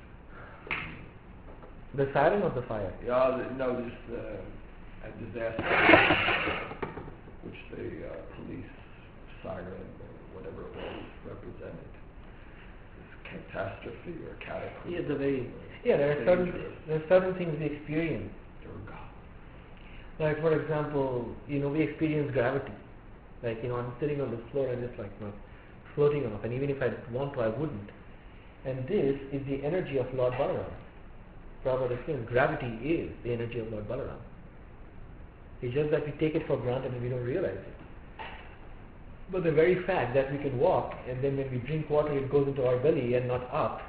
S1: the siren of the fire.
S3: Yeah, the, no, just uh, a disaster, which the uh, police siren or whatever it was represented. This catastrophe or cataclysm.
S1: Yeah, the very yeah. There are certain
S3: Dangerous.
S1: there are certain things we experience.
S3: Durga.
S1: Like for example, you know, we experience gravity. Like you know, I'm sitting on the floor and it's like not floating off, and even if I want to, I wouldn't. And this is the energy of Lord Balaram. Prabhupada explains, gravity is the energy of Lord Balaram. It's just that we take it for granted and we don't realize it. But the very fact that we can walk and then when we drink water it goes into our belly and not up,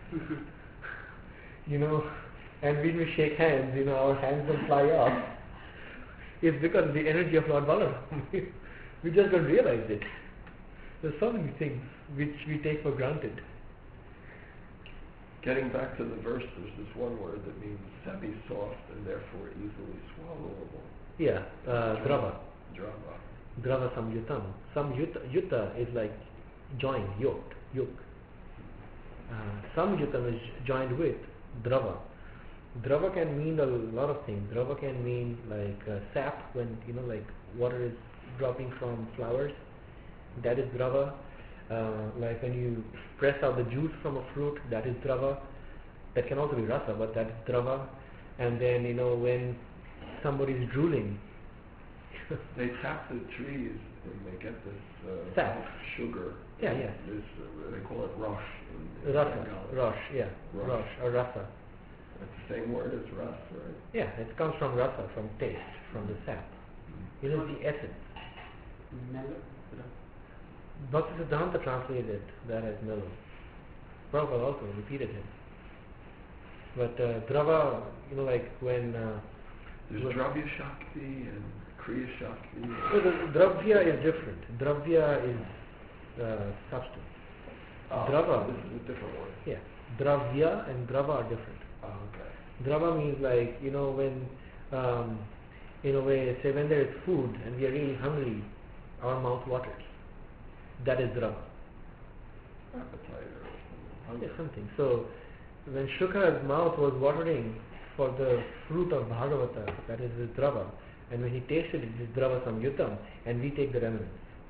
S1: you know, and when we shake hands, you know, our hands don't fly up, it's because of the energy of Lord Balaram. We just don't realize it. There's so many things which we take for granted.
S3: Getting back to the verse, there's this one word that means semi-soft and therefore easily swallowable.
S1: Yeah, uh, drava.
S3: Drava.
S1: Drava samyutam. Samyuta yuta is like joined, yoked, yoke. Uh, samyutam is joined with drava. Drava can mean a lot of things. Drava can mean like uh, sap, when you know, like water is dropping from flowers. That is drava. Uh, like when you press out the juice from a fruit, that is drava. That can also be rasa, but that is drava. And then you know when somebody is drooling,
S3: They tap the trees and they get this uh,
S1: Sap.
S3: sugar.
S1: Yeah, yeah.
S3: This, uh, they call it rush. In, in
S1: rasa,
S3: Bengali.
S1: rush, yeah,
S3: Rush.
S1: rush or rasa.
S3: It's the same word as rus, right?
S1: Yeah, it comes from rasa, from taste, from the sap. It is the essence.
S4: Mellow.
S1: Bhaktisiddhanta translated that as mellow. Prabhupada also repeated it. But uh, drava, you know, like when uh,
S3: There's
S1: when-
S3: Dravya Shakti and Kriya Shakti.
S1: so the dravya is different. Dravya is uh, substance.
S3: Oh,
S1: Drava.
S3: This is a different word.
S1: Yeah, dravya and drava are different.
S3: Oh, okay.
S1: Drava means like, you know, when um, in a way, say when there is food and we are really hungry, our mouth waters. That is drava.
S3: Appetite or
S1: Yeah,
S3: hunger.
S1: something. So when Shuka's mouth was watering for the fruit of Bhagavata, that is his drava, and when he tasted it, it is drava samyutam, and we take the remnants.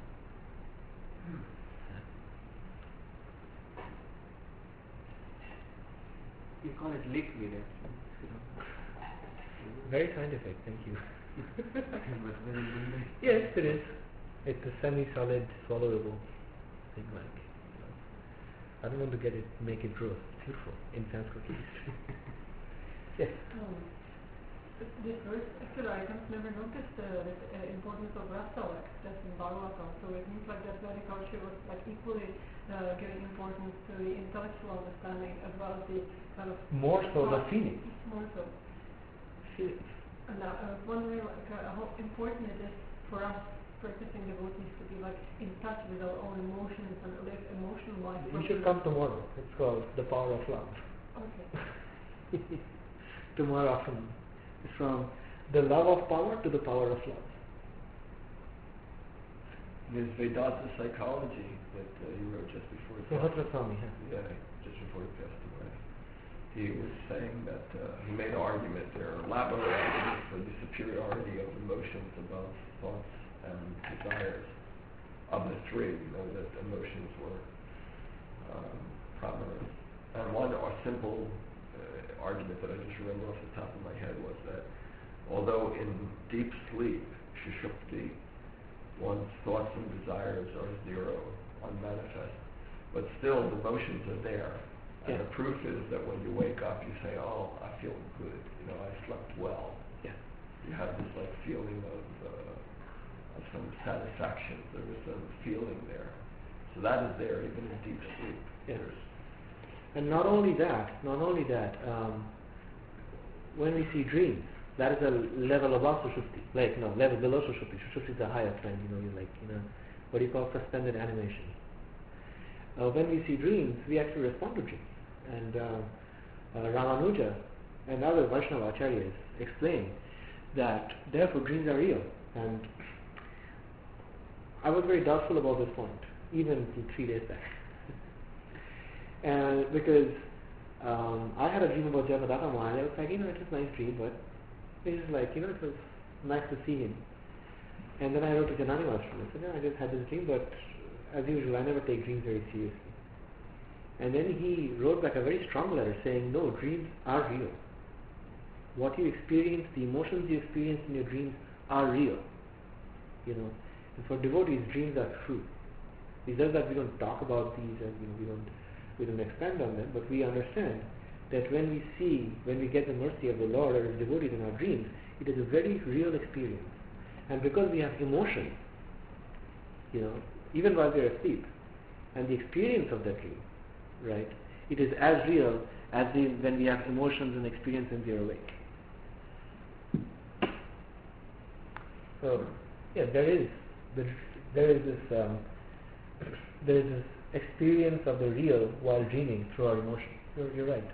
S4: You call it liquid actually.
S1: Very scientific, thank you.
S4: But very mundane.
S1: Yes, it is. It's a semi-solid, swallowable thing like. You know. I don't want to get it, make it gross. It's beautiful in Sanskrit. Yes.
S2: Um, th- this verse, actually, I have never noticed uh, the uh, importance of rasa, like that's in Bhagavatam. So it means like that Vedic culture was like equally uh, giving importance to the intellectual understanding as well as the kind of
S1: More so the
S2: thought-
S1: feelings.
S2: More so.
S1: Feelings.
S2: And now I was wondering like, uh, how important it is for us practicing devotees to be like in touch with our own emotions and live emotional life.
S1: You should come tomorrow. It's called The Power of Love.
S2: Okay.
S1: Tomorrow afternoon. It's from the love of power to the power of love.
S3: There's Vedanta psychology that uh, he wrote just before he passed
S1: Sohatra Swami, huh?
S3: Yeah, just before he passed away. He was saying that uh, he made an argument there, elaborate argument for the superiority of emotions above thoughts and desires. Of the three, you know, that emotions were um, prominent. And one or simple uh, argument that I just remember off the top of my head was that although in deep sleep, Shushupti, one's thoughts and desires are zero, unmanifest, but still the emotions are there. And
S1: Yeah.
S3: the proof is that when you wake up, you say, "Oh, I feel good. You know, I slept well."
S1: Yeah.
S3: You have this like feeling of uh, of some satisfaction. There is some feeling there. So that is there even in deep sleep.
S1: Yeah.
S3: There's
S1: And not only that, not only that, um, when we see dreams, that is a level above Sushupti. Like, no, level below Sushupti. Sushupti is the highest kind, you know, you like, you know, what you call suspended animation. Uh, when we see dreams, we actually respond to dreams. And uh, uh, Ramanuja and other Vaishnava acharyas explain that therefore dreams are real. And I was very doubtful about this point, even till three days back. And because um, I had a dream about Jagannatha Maharaj, I was like, you know, it was a nice dream, but it was like, you know, it was nice to see him. And then I wrote to Janani Master. I said, yeah, I just had this dream, but as usual, I never take dreams very seriously. And then he wrote back a very strong letter saying, no, dreams are real. What you experience, the emotions you experience in your dreams are real. You know, and for devotees, dreams are true. It's just that we don't talk about these, and you know, we don't we don't expand on them, but we understand that when we see, when we get the mercy of the Lord or His devotees in our dreams, it is a very real experience. And because we have emotions, you know, even while we are asleep, and the experience of that dream, right, it is as real as the, when we have emotions and experience when we are awake. So, yeah, there is there is this um, there is this experience of the real while dreaming through our emotions. You're, you're right.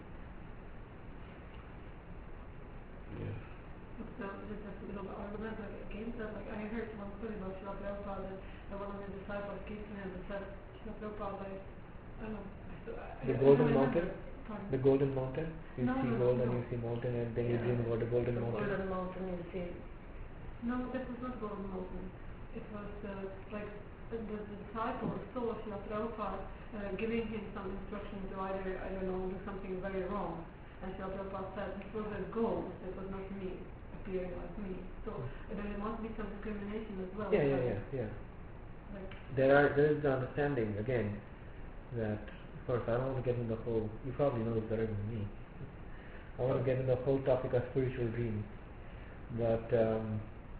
S3: Yes.
S2: So just a little bit argument like against that. Like I heard one story about Srila Prabhupada that one of his disciples came to him and said, Srila Prabhupada, I don't know, I,
S1: The
S2: I,
S1: Golden
S2: I don't
S1: Mountain?
S2: remember. Pardon?
S1: The Golden Mountain? You
S2: No,
S1: see
S2: no,
S1: gold
S2: no.
S1: and you see mountain, and then you
S2: Yeah.
S1: dream about the Golden
S6: The
S1: Mountain.
S6: Golden Mountain you see.
S2: No, this was not Golden Mountain. It was uh, like the, the, the disciple saw Srila Prabhupada uh, giving him some instruction to either, I don't know, do something very wrong. And Srila Prabhupada said, this was a ghost, it was not me, appearing like me. So uh, there must be some discrimination as well.
S1: Yeah, yeah,
S2: like,
S1: yeah, yeah.
S2: Like,
S1: There are there is the understanding again that, of course, I don't want to get into the whole. You probably know this better than me. I want to get into the whole topic of spiritual dreams, but um,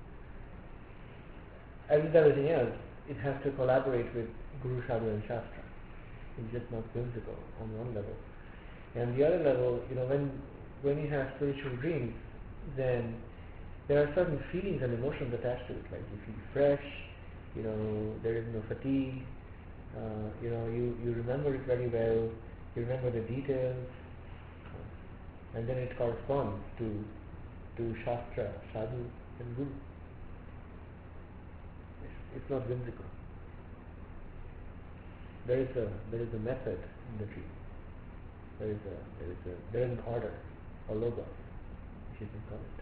S1: as with everything else, it has to collaborate with Guru, Sadhu, and Shastra. It's just not whimsical on one level. And the other level, you know, when when you have spiritual dreams, then there are certain feelings and emotions attached to it. Like you feel fresh, you know, there is no fatigue, uh, you know, you, you remember it very well, you remember the details, uh, and then it corresponds to to Shastra, Sadhu, and Guru. It's, it's not whimsical. There is a there is a method in the dream. There is a there is a there is an order, a logos, if you can call it.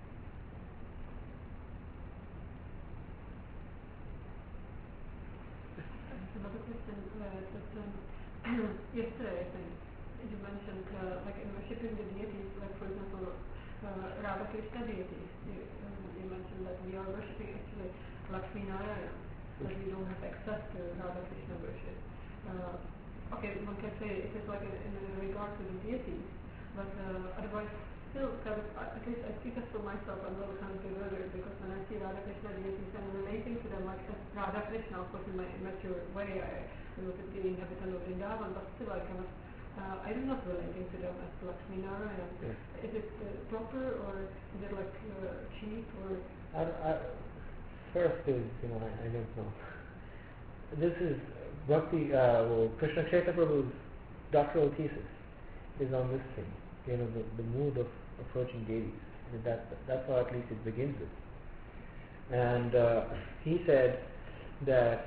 S2: another question, uh, that um, yesterday I think you mentioned uh, like in worshipping the deities, like for example uh, Radha Krishna deities, you, um, you mentioned that we are worshipping actually Lakshmi Narayana, that we don't have access to Radha Krishna worship. Uh, okay, one can say it is like in, in regard to the deities, but uh, otherwise still kind of, at least I speak as for myself, I'm a little kind of bewildered because when I see Radha Krishna deities, I'm relating to them like as Radha Krishna, of course in my immature way, I look at the inhabitant of Vrindavan, but still I kind of, uh, I'm not relating to them as Lakshmi Narayana.
S1: Yes.
S2: Is it uh, proper or is it like uh, cheap or?
S1: I, I, first is, you know, I, I don't know. This is Bhakti, uh, well, Krishna Chaitanya Prabhu's doctoral thesis is on this thing, you know, the, the mood of approaching deities. I mean, that, that's how at least it begins with. And uh, he said that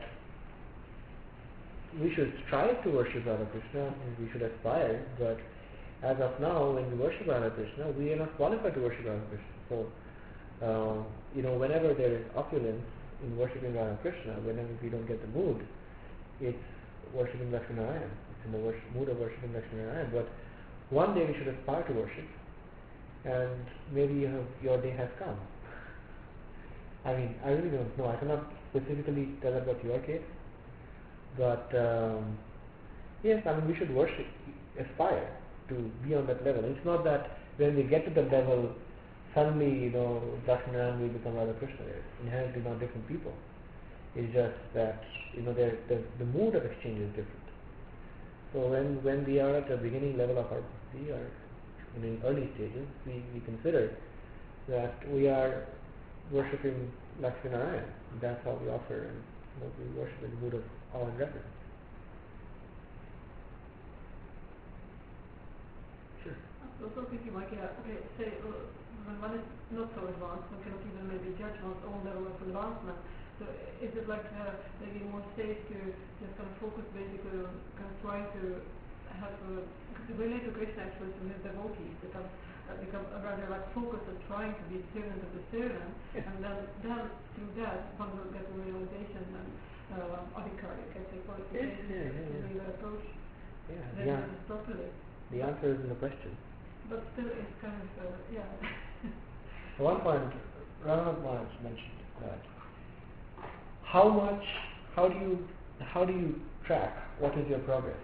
S1: we should strive to worship Radha Krishna, and we should aspire, but as of now, when we worship Radha Krishna, we are not qualified to worship Radha Krishna. So, uh, you know, whenever there is opulence in worshipping Radha Krishna, whenever we don't get the mood, it's worshipping Lakshmi Narayana. It's in the worship, mood of worshipping Lakshmi Narayana. But one day we should aspire to worship, and maybe you have, your day has come. I mean, I really don't know. I cannot specifically tell about your case, but um, yes, I mean, we should worship, aspire to be on that level. It's not that when we get to that level, suddenly, you know, Lakshmi Narayana will become Radha Krishna. They're inherently not different people. It's just that, you know, the, the mood of exchange is different. So when, when we are at the beginning level of our bhakti, or in the early stages, we, we consider that we are worshipping Lakshmi Narayana. That's how we offer, and you know, we worship in the mood of awe and reverence. Sure.
S2: also thinking like, yeah, okay, say, uh, when one is not so advanced, one cannot even maybe judge one's own level of advancement. So is it like uh, maybe more safe to just kind of focus basically on kind of trying to have a, relate to Krishna actually to his devotees, become, uh, become rather like focused on trying to be servant of the servant,
S1: Yeah.
S2: and then, then through that one will get a realization and uh, adhikar, you can say, qualification
S1: yeah, yeah,
S2: to
S1: yeah.
S2: really approach
S1: Yeah,
S2: the
S1: the, an-
S2: religious properly.
S1: the answer is in the question.
S2: But still, it's kind of, uh, yeah.
S1: At one point, Ramanath Maharaj mentioned that how much, how do you, how do you track what is your progress?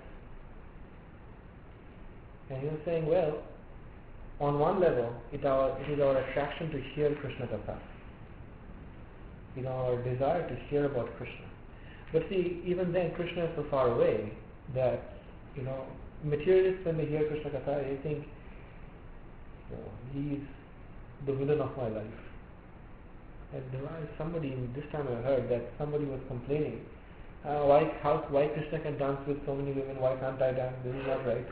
S1: And he was saying, well, on one level, it, our, it is our attraction to hear Krishna Katha, you know, our desire to hear about Krishna. But see, even then, Krishna is so far away that, you know, materialists, when they hear Krishna Katha, they think, you know, he is the villain of my life. And there was somebody, this time I heard that somebody was complaining, uh, why, how, why Krishna can dance with so many women, why can't I dance? This is not right.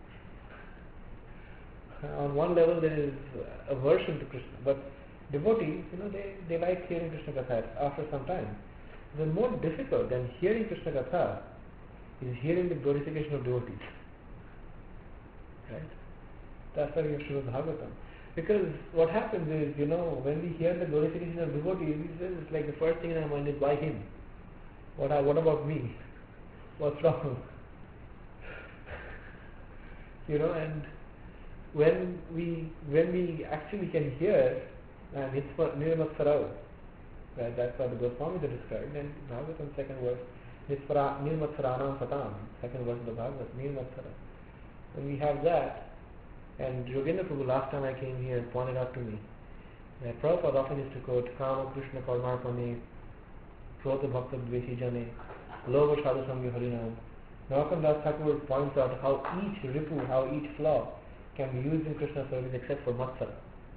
S1: Uh, on one level there is aversion to Krishna, but devotees, you know, they, they like hearing Krishna Katha after some time. The more difficult than hearing Krishna Katha is hearing the glorification of devotees. Right? That's why we have Srimad Bhagavatam. Because what happens is, you know, when we hear the glorification of devotees, it's like the first thing in our mind is, why him? What, I, what about me? What's wrong? You know, and when we when we actually can hear uh, Nirmatsara, right, that's what the Goswamis are described, and Bhagavatam second verse, Nirmatsaranam Satam, second verse of the Bhagavad, Nirmatsara. When we have that, and Yogendra Prabhu last time I came here pointed out to me that Prabhupada often used to quote Kama Krishna Karmarpane, Krodha Bhakta Dveshi Jane, Logo Sadhu Sanghi Harinam. Narottam Das Thakur points out how each ripu, how each flaw can be used in Krishna service except for Matsara.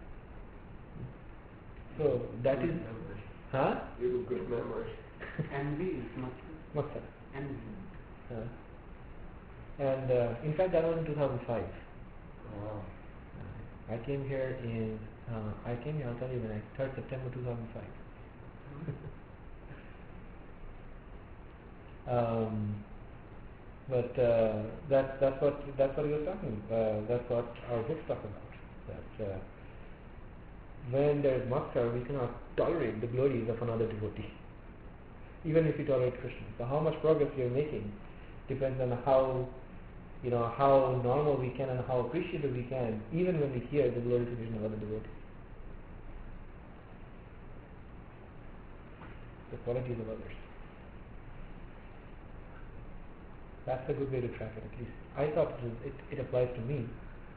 S1: So that is, huh?
S3: You have a good memory.
S4: Envy is not
S1: Matsara.
S4: envy.
S1: Uh, and uh, in fact that was in two thousand five.
S3: Wow.
S1: Uh, I came here in, uh, I came here, I'll tell you when, third September two thousand five. um, but uh, that's that's what that's what he was talking. Uh, that's what our books talk about. That uh, when there is matsar, we cannot tolerate the glories of another devotee, even if we tolerate Krishna. So how much progress we are making depends on how, you know, how normal we can and how appreciative we can, even when we hear the glorification of other devotees. The qualities of others. That's a good way to track it, at least. I thought it, it, it applies to me.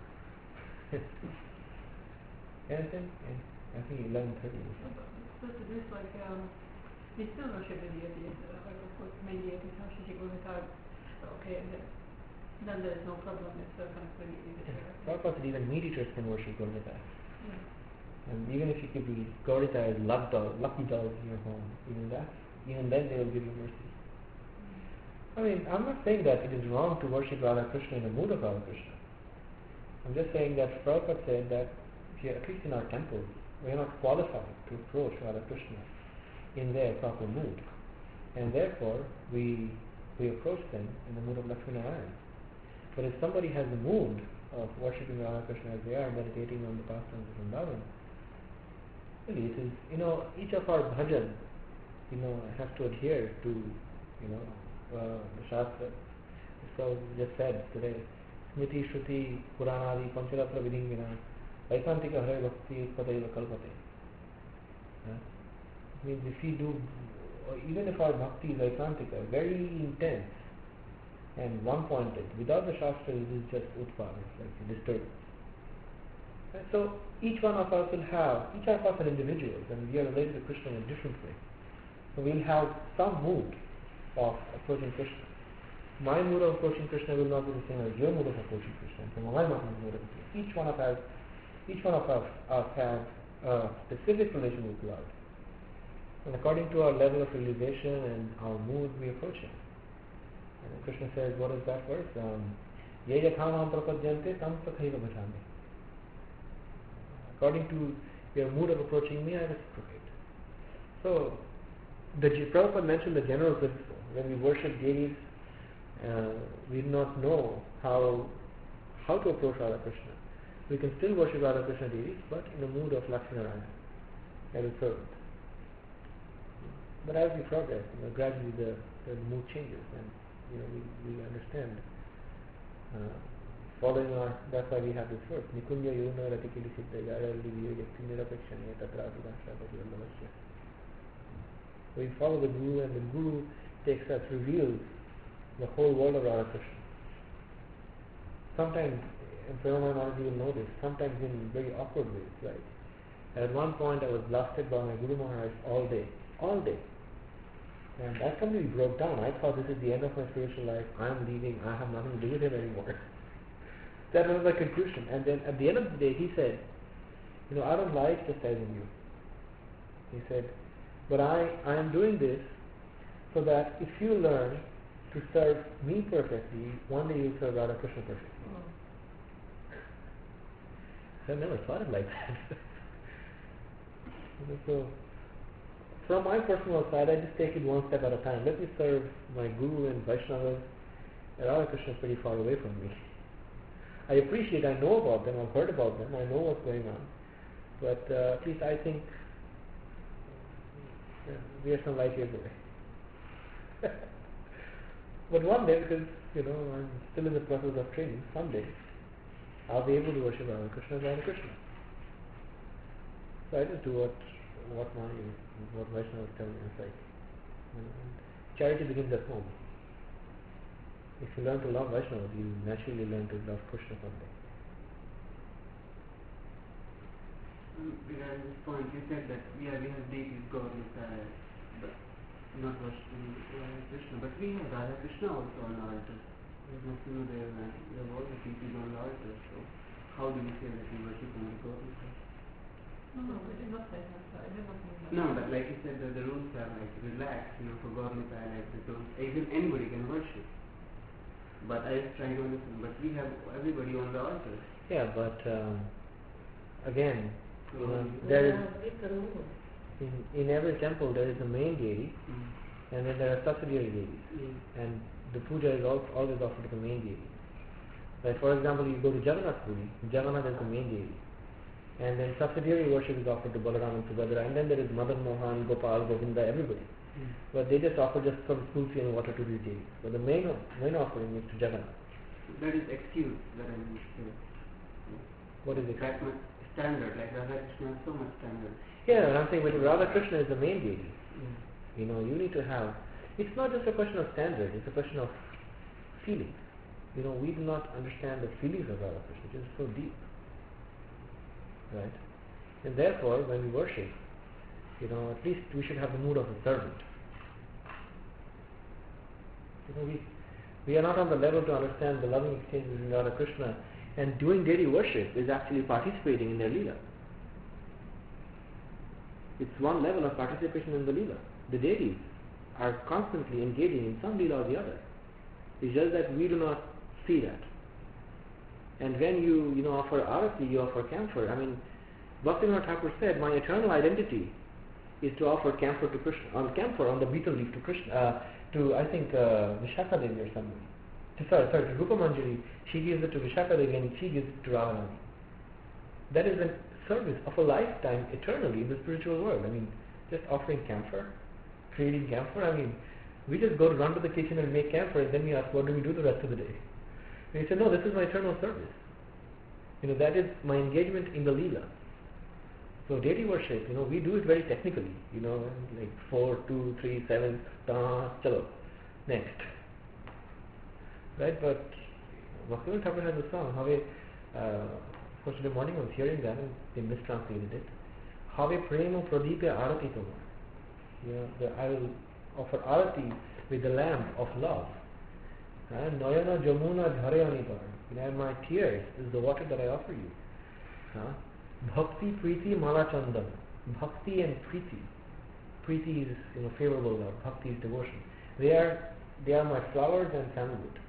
S1: Anything? Yeah. I think eleven thirty.
S2: So to this, like, um, we still worship the deities, uh, like, of course, main deities, Hashishi, Gurvita, okay, and then, then there is no problem, it's uh, kind of really easy.
S1: Prabhupada said even meat eaters can worship Gaurita.
S2: Yeah.
S1: And even if you keep these Gaurita as luck doll, lucky dolls in your home, even that, even then they will give you mercy. I mean, I'm not saying that it is wrong to worship Radha Krishna in the mood of Radha Krishna. I'm just saying that Prabhupada said that, here, at least in our temples, we are not qualified to approach Radha Krishna in their proper mood. And therefore, we we approach them in the mood of Lakshmi Narayana. But if somebody has the mood of worshipping Radha Krishna as they are, meditating on the pastimes of Vrindavan, really it is, you know, each of our bhajan, you know, has to adhere to, you know, uh, the Shastra. So just said today, Smriti, Shruti, Puranadi, Pancharatra Vidhingina, Vaikantika Hare Bhakti Padaiva Kalpate. Uh, it means if we do, or even if our bhakti is Vaikantika, very intense and one-pointed, without the Shastra it is just utpad, it's like a disturbance. And so each one of us will have, each of us are individuals and we are related to Krishna in a different way. So we'll have some mood of approaching Krishna. My mood of approaching Krishna will not be the same as your mood of approaching Krishna. So my mood of approaching Krishna. Each one of us, each one of us, us has a specific relation with Lord. And according to our level of realization and our mood, we approach Him. And Krishna says, what is that verse? Um, Ye yathamam prapadyante tam tathaiva bhajami. According to your mood of approaching me, I reciprocate. So, the G- Prabhupada mentioned the general principle. When we worship deities, uh, we do not know how how to approach Radha Krishna. We can still worship Radha Krishna deities, but in the mood of Lakshminarayana, as a servant. But as we progress, you know, gradually the, the mood changes, and you know we, we understand. Uh, following our, that's why we have this verse. Nikunja yuna ratikili siddha yaralli viyakti nirapekshane tatratu dashrapati vallavasya. We follow the Guru, and the Guru takes us, reveals the whole world of Radha Krishna. Sometimes, and Prabhupada already will know this, sometimes in very awkward ways, right? At one point I was blasted by my Guru Maharaj all day, all day. And I completely broke down. I thought this is the end of my spiritual life. I am leaving. I have nothing to do with him anymore. That was my conclusion. And then at the end of the day, he said, you know, I don't like chastising you. He said, but I, I am doing this so that if you learn to serve me perfectly, one day you'll serve Radha Krishna perfectly. Mm. I never thought it like that. So, from my personal side, I just take it one step at a time. Let me serve my Guru and Vaishnavas. Radha Krishna is pretty far away from me. I appreciate, I know about them, I've heard about them, I know what's going on. But uh, at least I think yeah, we are some light years away. But one day, because you know I'm still in the process of training, someday I'll be able to worship Radha Krishna as Radha Krishna. So I just do what what my what Vaishnavas tell me. It's like you know, charity begins at home. If you learn to love Vaishnavas, you naturally learn to love Krishna someday.
S4: Um, regarding this point, you said that yeah, we have deities, God and Messiah, but not worshipping Radha Krishna. But we have Radha Krishna also on the altar. There's Narasimha Dev and we have all the deities on the altar. So how do we say that we worship only God and Messiah?
S2: No, no, I did not say that. I did not mean that.
S4: No, but like you said, the, the rules are like relaxed, you know, for God and Messiah, like the rules. Even anybody can worship. But I was trying to understand. But we have everybody on the altar.
S1: Yeah, but um, again, you know,
S4: Mm.
S1: there is in, in every temple there is a main deity,
S4: Mm.
S1: and then there are subsidiary deities,
S4: Mm.
S1: and the puja is al- always offered to the main deity. Like for example, you go to Jagannath Puri, Jagannath is the main deity, and then subsidiary worship is offered to Balaram and Subhadra, and then there is Madan Mohan, Gopal, Govinda, everybody.
S4: Mm.
S1: But they just offer just some tulsi and water to these deities. But the main main offering is to Jagannath.
S4: That is excuse that I mean to say.
S1: What is it?
S4: That much standard, like Radha Krishna has so much standard.
S1: Yeah, and I'm saying when Radha Krishna is the main deity,
S4: Yeah.
S1: you know, you need to have. It's not just a question of standard; it's a question of feelings. You know, we do not understand the feelings of Radha Krishna, which is so deep, right? And therefore, when we worship, you know, at least we should have the mood of a servant. You know, we we are not on the level to understand the loving exchange between Radha Krishna, and doing deity worship is actually participating in their Leela. It's one level of participation in the Leela. The deities are constantly engaging in some Leela or the other. It's just that we do not see that. And when you, you know, offer arati, you offer camphor. I mean, Bhaktivinoda Thakur said, my eternal identity is to offer camphor to Krishna, on camphor, on the betel leaf to Krishna, uh, to, I think, uh, Vishakha Devi or somebody. To, sorry, sorry, to Rupa Manjari. She gives it to Vishakha Devi and she gives it to Radharani. That is a service of a lifetime eternally in the spiritual world. I mean, just offering camphor, creating camphor. I mean, we just go to run to the kitchen and make camphor, and then we ask, what do we do the rest of the day? And he said, no, this is my eternal service. You know, that is my engagement in the Leela. So deity worship, you know, we do it very technically. You know, like four, two, three, seven, ta, chalo, next. Right, but Bhaktivinoda Thakur has a song, Have, uh, for today morning I was hearing that and they mistranslated it. Have prema pradipe arati tomar. You know, the, I will offer arati with the lamp of love. And Noyana Jamuna Dhare Anipar. You know, my tears is the water that I offer you. Huh? Bhakti Preeti Mala Chandan. Bhakti and Preeti. Preeti is, you know, favorable love. Bhakti is devotion. They are they are my flowers and sandalwood.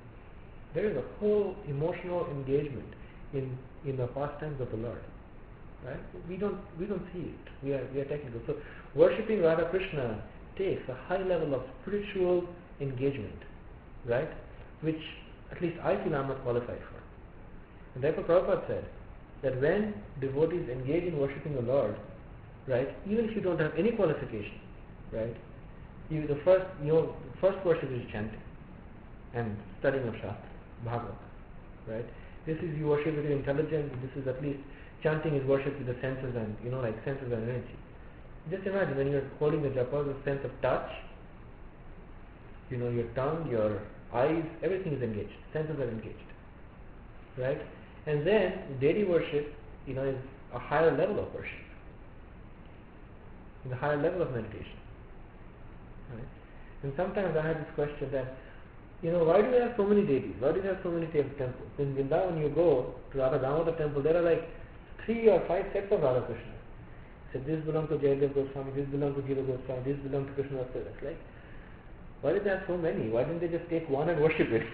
S1: There is a whole emotional engagement in, in the pastimes of the Lord.
S6: right? We don't we don't see it. We are we are technical. So worshipping Radha Krishna takes a high level of spiritual engagement, right? Which at least I feel I'm not qualified for. And therefore Prabhupada said that when devotees engage in worshipping the Lord, right, even if you don't have any qualification, right, you the first you know the first worship is chanting and studying of Shastra, Bhagavad, right? This is you worship with your intelligence. This is at least chanting is worship with the senses and you know like senses and energy. Just imagine when you're holding the japa, the sense of touch, you know your tongue, your eyes, everything is engaged. Senses are engaged, right? And then deity worship, you know, is a higher level of worship, is a higher level of meditation, right? And sometimes I have this question that, you know, why do we have so many deities? Why do we have so many temples? In Vrindavan, you go to Radha Damodar temple, there are like three or five sets of Radha Krishna. So this belongs to Jayadev Goswami, this belongs to Jiva Goswami, this belongs to Krishna Vasudha. It's like, why did they have so many? Why didn't they just take one and worship it?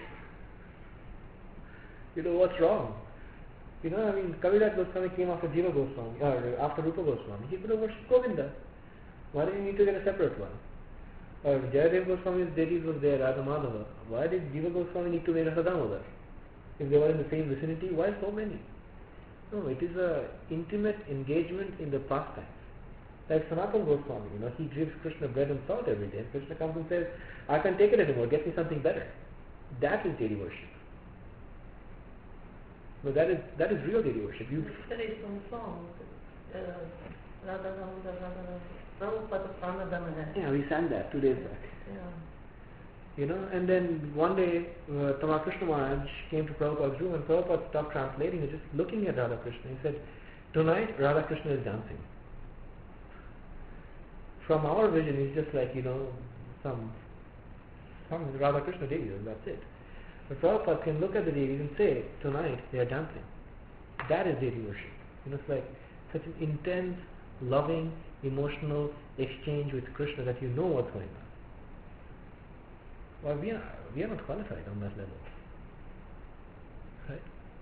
S6: You know, what's wrong? You know, I mean, Kaviraj Goswami came after Jiva Goswami, or after Rupa Goswami. He could have worshipped Govinda. Why did he need to get a separate one? Or Jayadev Goswami's deities was there, Radha Madhava. Why did Jiva Goswami need to make Radha Damodar? If they were in the same vicinity, why so many? No, it is a intimate engagement in the pastimes. Like Sanatana Goswami, you know, he gives Krishna bread and salt every day. And Krishna comes and says, I can't take it anymore, get me something better. That is deity worship. No, that is that is real deity worship. You
S7: There is some song, uh, Radha Damodar, Radha Prabhupada Pranadana.
S6: Yeah, we sang that two days back.
S7: Yeah.
S6: You know, and then one day, uh, Tama Krishna Maharaj came to Prabhupada's room and Prabhupada stopped translating and just looking at Radha Krishna. He said, tonight Radha Krishna is dancing. From our vision, it's just like, you know, some, some Radha Krishna deities, and that's it. But Prabhupada can look at the deities and say, tonight they are dancing. That is deity worship. You know, it's like such an intense, loving, emotional exchange with Krishna that you know what's going on. Well, we are, we are not qualified on that level. Right?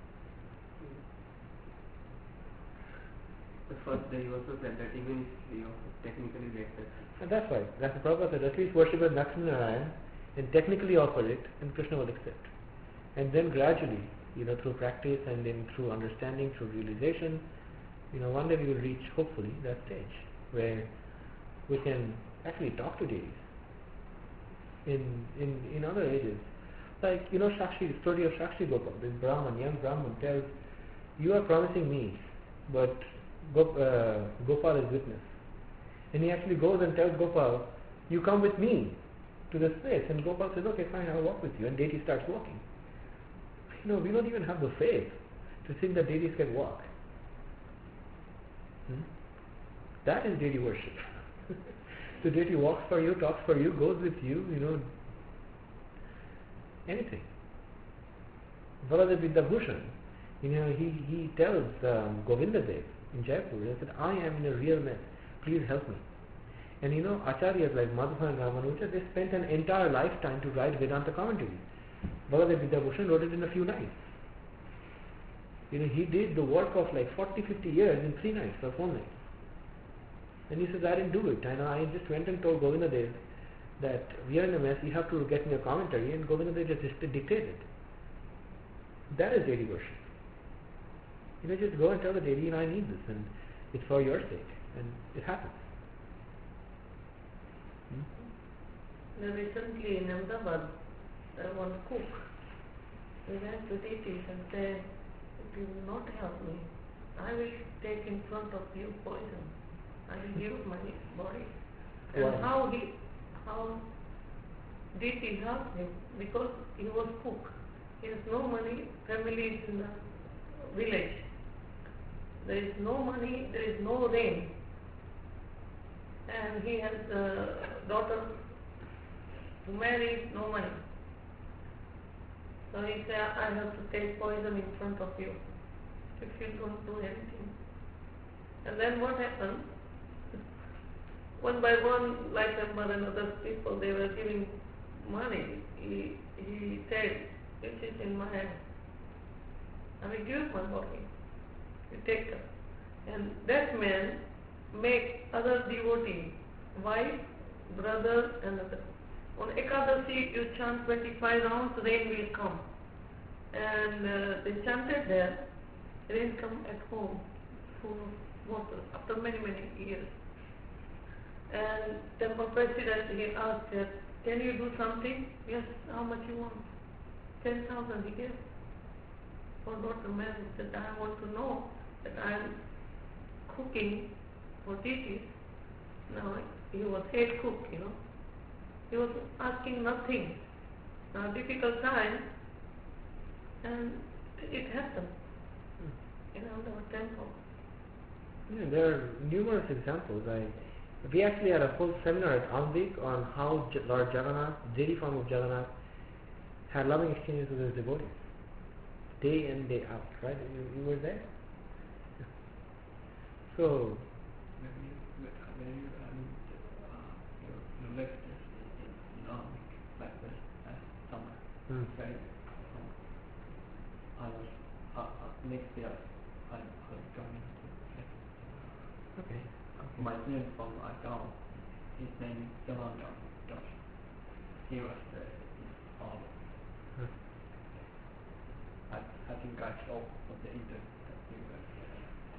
S4: The first day he also said that even if we also technically get that.
S6: And that's why. That's the Prabhupada said, at least worship as Lakshmi Narayan and technically offer it and Krishna will accept. And then gradually, you know, through practice and then through understanding, through realization, you know, one day we will reach, hopefully, that stage where we can actually talk to deities. In, in, in other ages, like, you know, Shakshi, the story of Shakshi Gopal, this Brahman, young Brahman tells, you are promising me, but Gop, uh, Gopal is witness. And he actually goes and tells Gopal, you come with me to this place. And Gopal says, okay, fine, I'll walk with you. And deity starts walking. You know, we don't even have the faith to think that deities can walk. Hmm? That is deity worship. The deity walks for you, talks for you, goes with you, you know, anything. Baladev Vidyabhushan, you know, he, he tells um, Govinda Dev in Jaipur, he said, I am in a real mess, please help me. And you know, acharyas like Madhva and Ramanuja, they spent an entire lifetime to write Vedanta commentaries. Baladev Vidyabhushan wrote it in a few nights. You know, he did the work of like forty, fifty years in three nights or four nights. And he says, I didn't do it. And I just went and told Govinda Dev that we are in a mess, you have to get me a commentary, and Govinda Dev just dictated. That is deity worship. You know, just go and tell the deity, I need this, and it's for your sake, and it happens.
S7: Hmm? Recently in Ahmedabad, there was one cook. We went to deities and said, if you will not help me, I will take in front of you poison. I will give my body. And
S6: Wow.
S7: how he, how deity helped him, because he was cook. He has no money, family is in the village. There is no money, there is no rain. And he has a daughter to marry, no money. So he said, I have to take poison in front of you if you don't do anything. And then what happened? One by one, like Ambar and other people, they were giving money. He, he said, it is in my hand. I will give my body. You take her. And that man make other devotee, wife, brother, and other. On Ekadasi, you chant twenty-five rounds, rain will come. And uh, they chanted there, rain come at home, full of water, after many, many years. And temple president, he asked that, can you do something? Yes, how much you want? ten thousand he gave. For daughter man, he said, I want to know that I am cooking for deities. Now, he was head cook, you know. He was asking nothing. Now, difficult time, and it happened in our temple.
S6: Yeah, there are numerous examples. I, we actually had a whole seminar at Ambik on how J- Lord Jagannath, deity form of Jagannath, had loving exchanges with his devotees, day in, day out, right? You, you were there? So,
S5: When you, when you, um, uh, your, your lectures in, in Armic, like this, uh, summer,
S6: mm.
S5: right? Um, I was, uh, uh, next year, I was going to lecture.
S6: Okay.
S5: My friend from Agao, his name is Yolanda Josh. He was there in Armic.
S6: Hmm.
S5: I, I think I saw on the internet that you were there.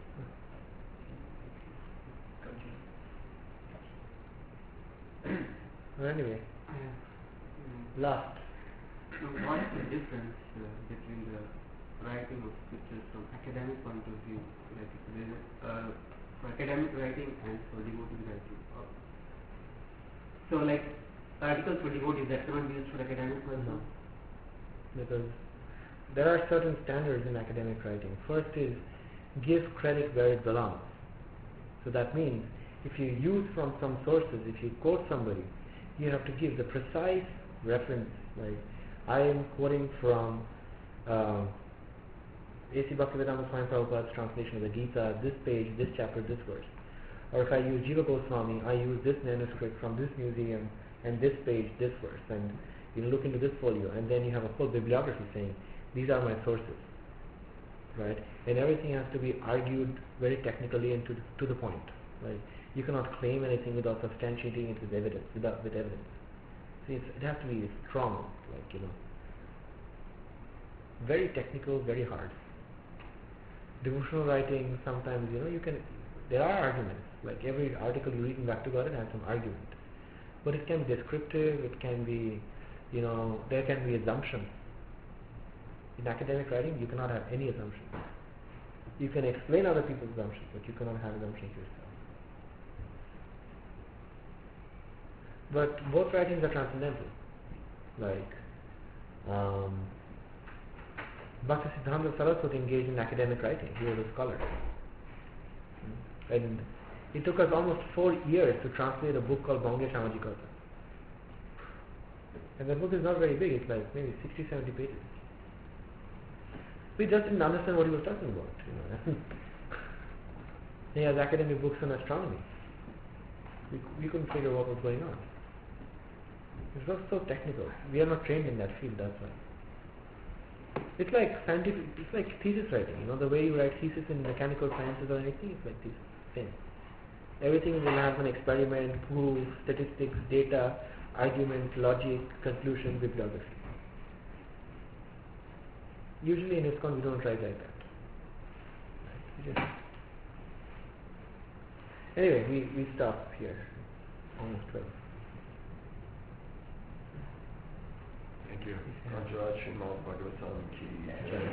S5: Continue.
S6: Well, anyway,
S4: Yeah.
S6: last.
S4: So what is the difference uh, between the writing of scriptures from academic point of view, like if there is, uh, for academic writing and for devotee writing? Uh, so like articles for devotees that cannot be used for academic also?
S6: No. Because there are certain standards in academic writing. First is give credit where it belongs. So that means if you use from some sources, if you quote somebody, you have to give the precise reference. Like I am quoting from um, A C Bhaktivedanta Swami Prabhupada's translation of the Gita, this page, this chapter, this verse. Or if I use Jiva Goswami, I use this manuscript from this museum and this page, this verse, and you look into this folio, and then you have a whole bibliography saying these are my sources, right? And everything has to be argued very technically and to, to the point. Right? You cannot claim anything without substantiating it with evidence. Without with evidence, see, it's, it has to be strong, like you know, very technical, very hard. Devotional writing, sometimes you know you can. There are arguments. Like every article you read in Bhakti Garden has some argument, but it can be descriptive. It can be, you know, there can be assumptions. In academic writing, you cannot have any assumptions. You can explain other people's assumptions, but you cannot have assumptions yourself. But both writings are transcendental. Like um, Bhakti Siddhanta Saraswati engaged in academic writing. He was a scholar. And it took us almost four years to translate a book called Bhangya Samajikata. And the book is not very big, it's like maybe sixty, seventy pages. We just didn't understand what he was talking about. You know. He has academic books on astronomy. We, we couldn't figure what was going on. It was so technical. We are not trained in that field, that's why. It's like scientific, it's like thesis writing. You know, the way you write thesis in mechanical sciences or anything, it's like this thing. Everything will have an experiment, proof, statistics, data, argument, logic, conclusion, bibliography. Usually in ISKCON we don't write like that. Right? We just anyway, we, we stop here. Almost twelve.
S3: Thank you. Rajraj Srimad Bhagavatam ki jai.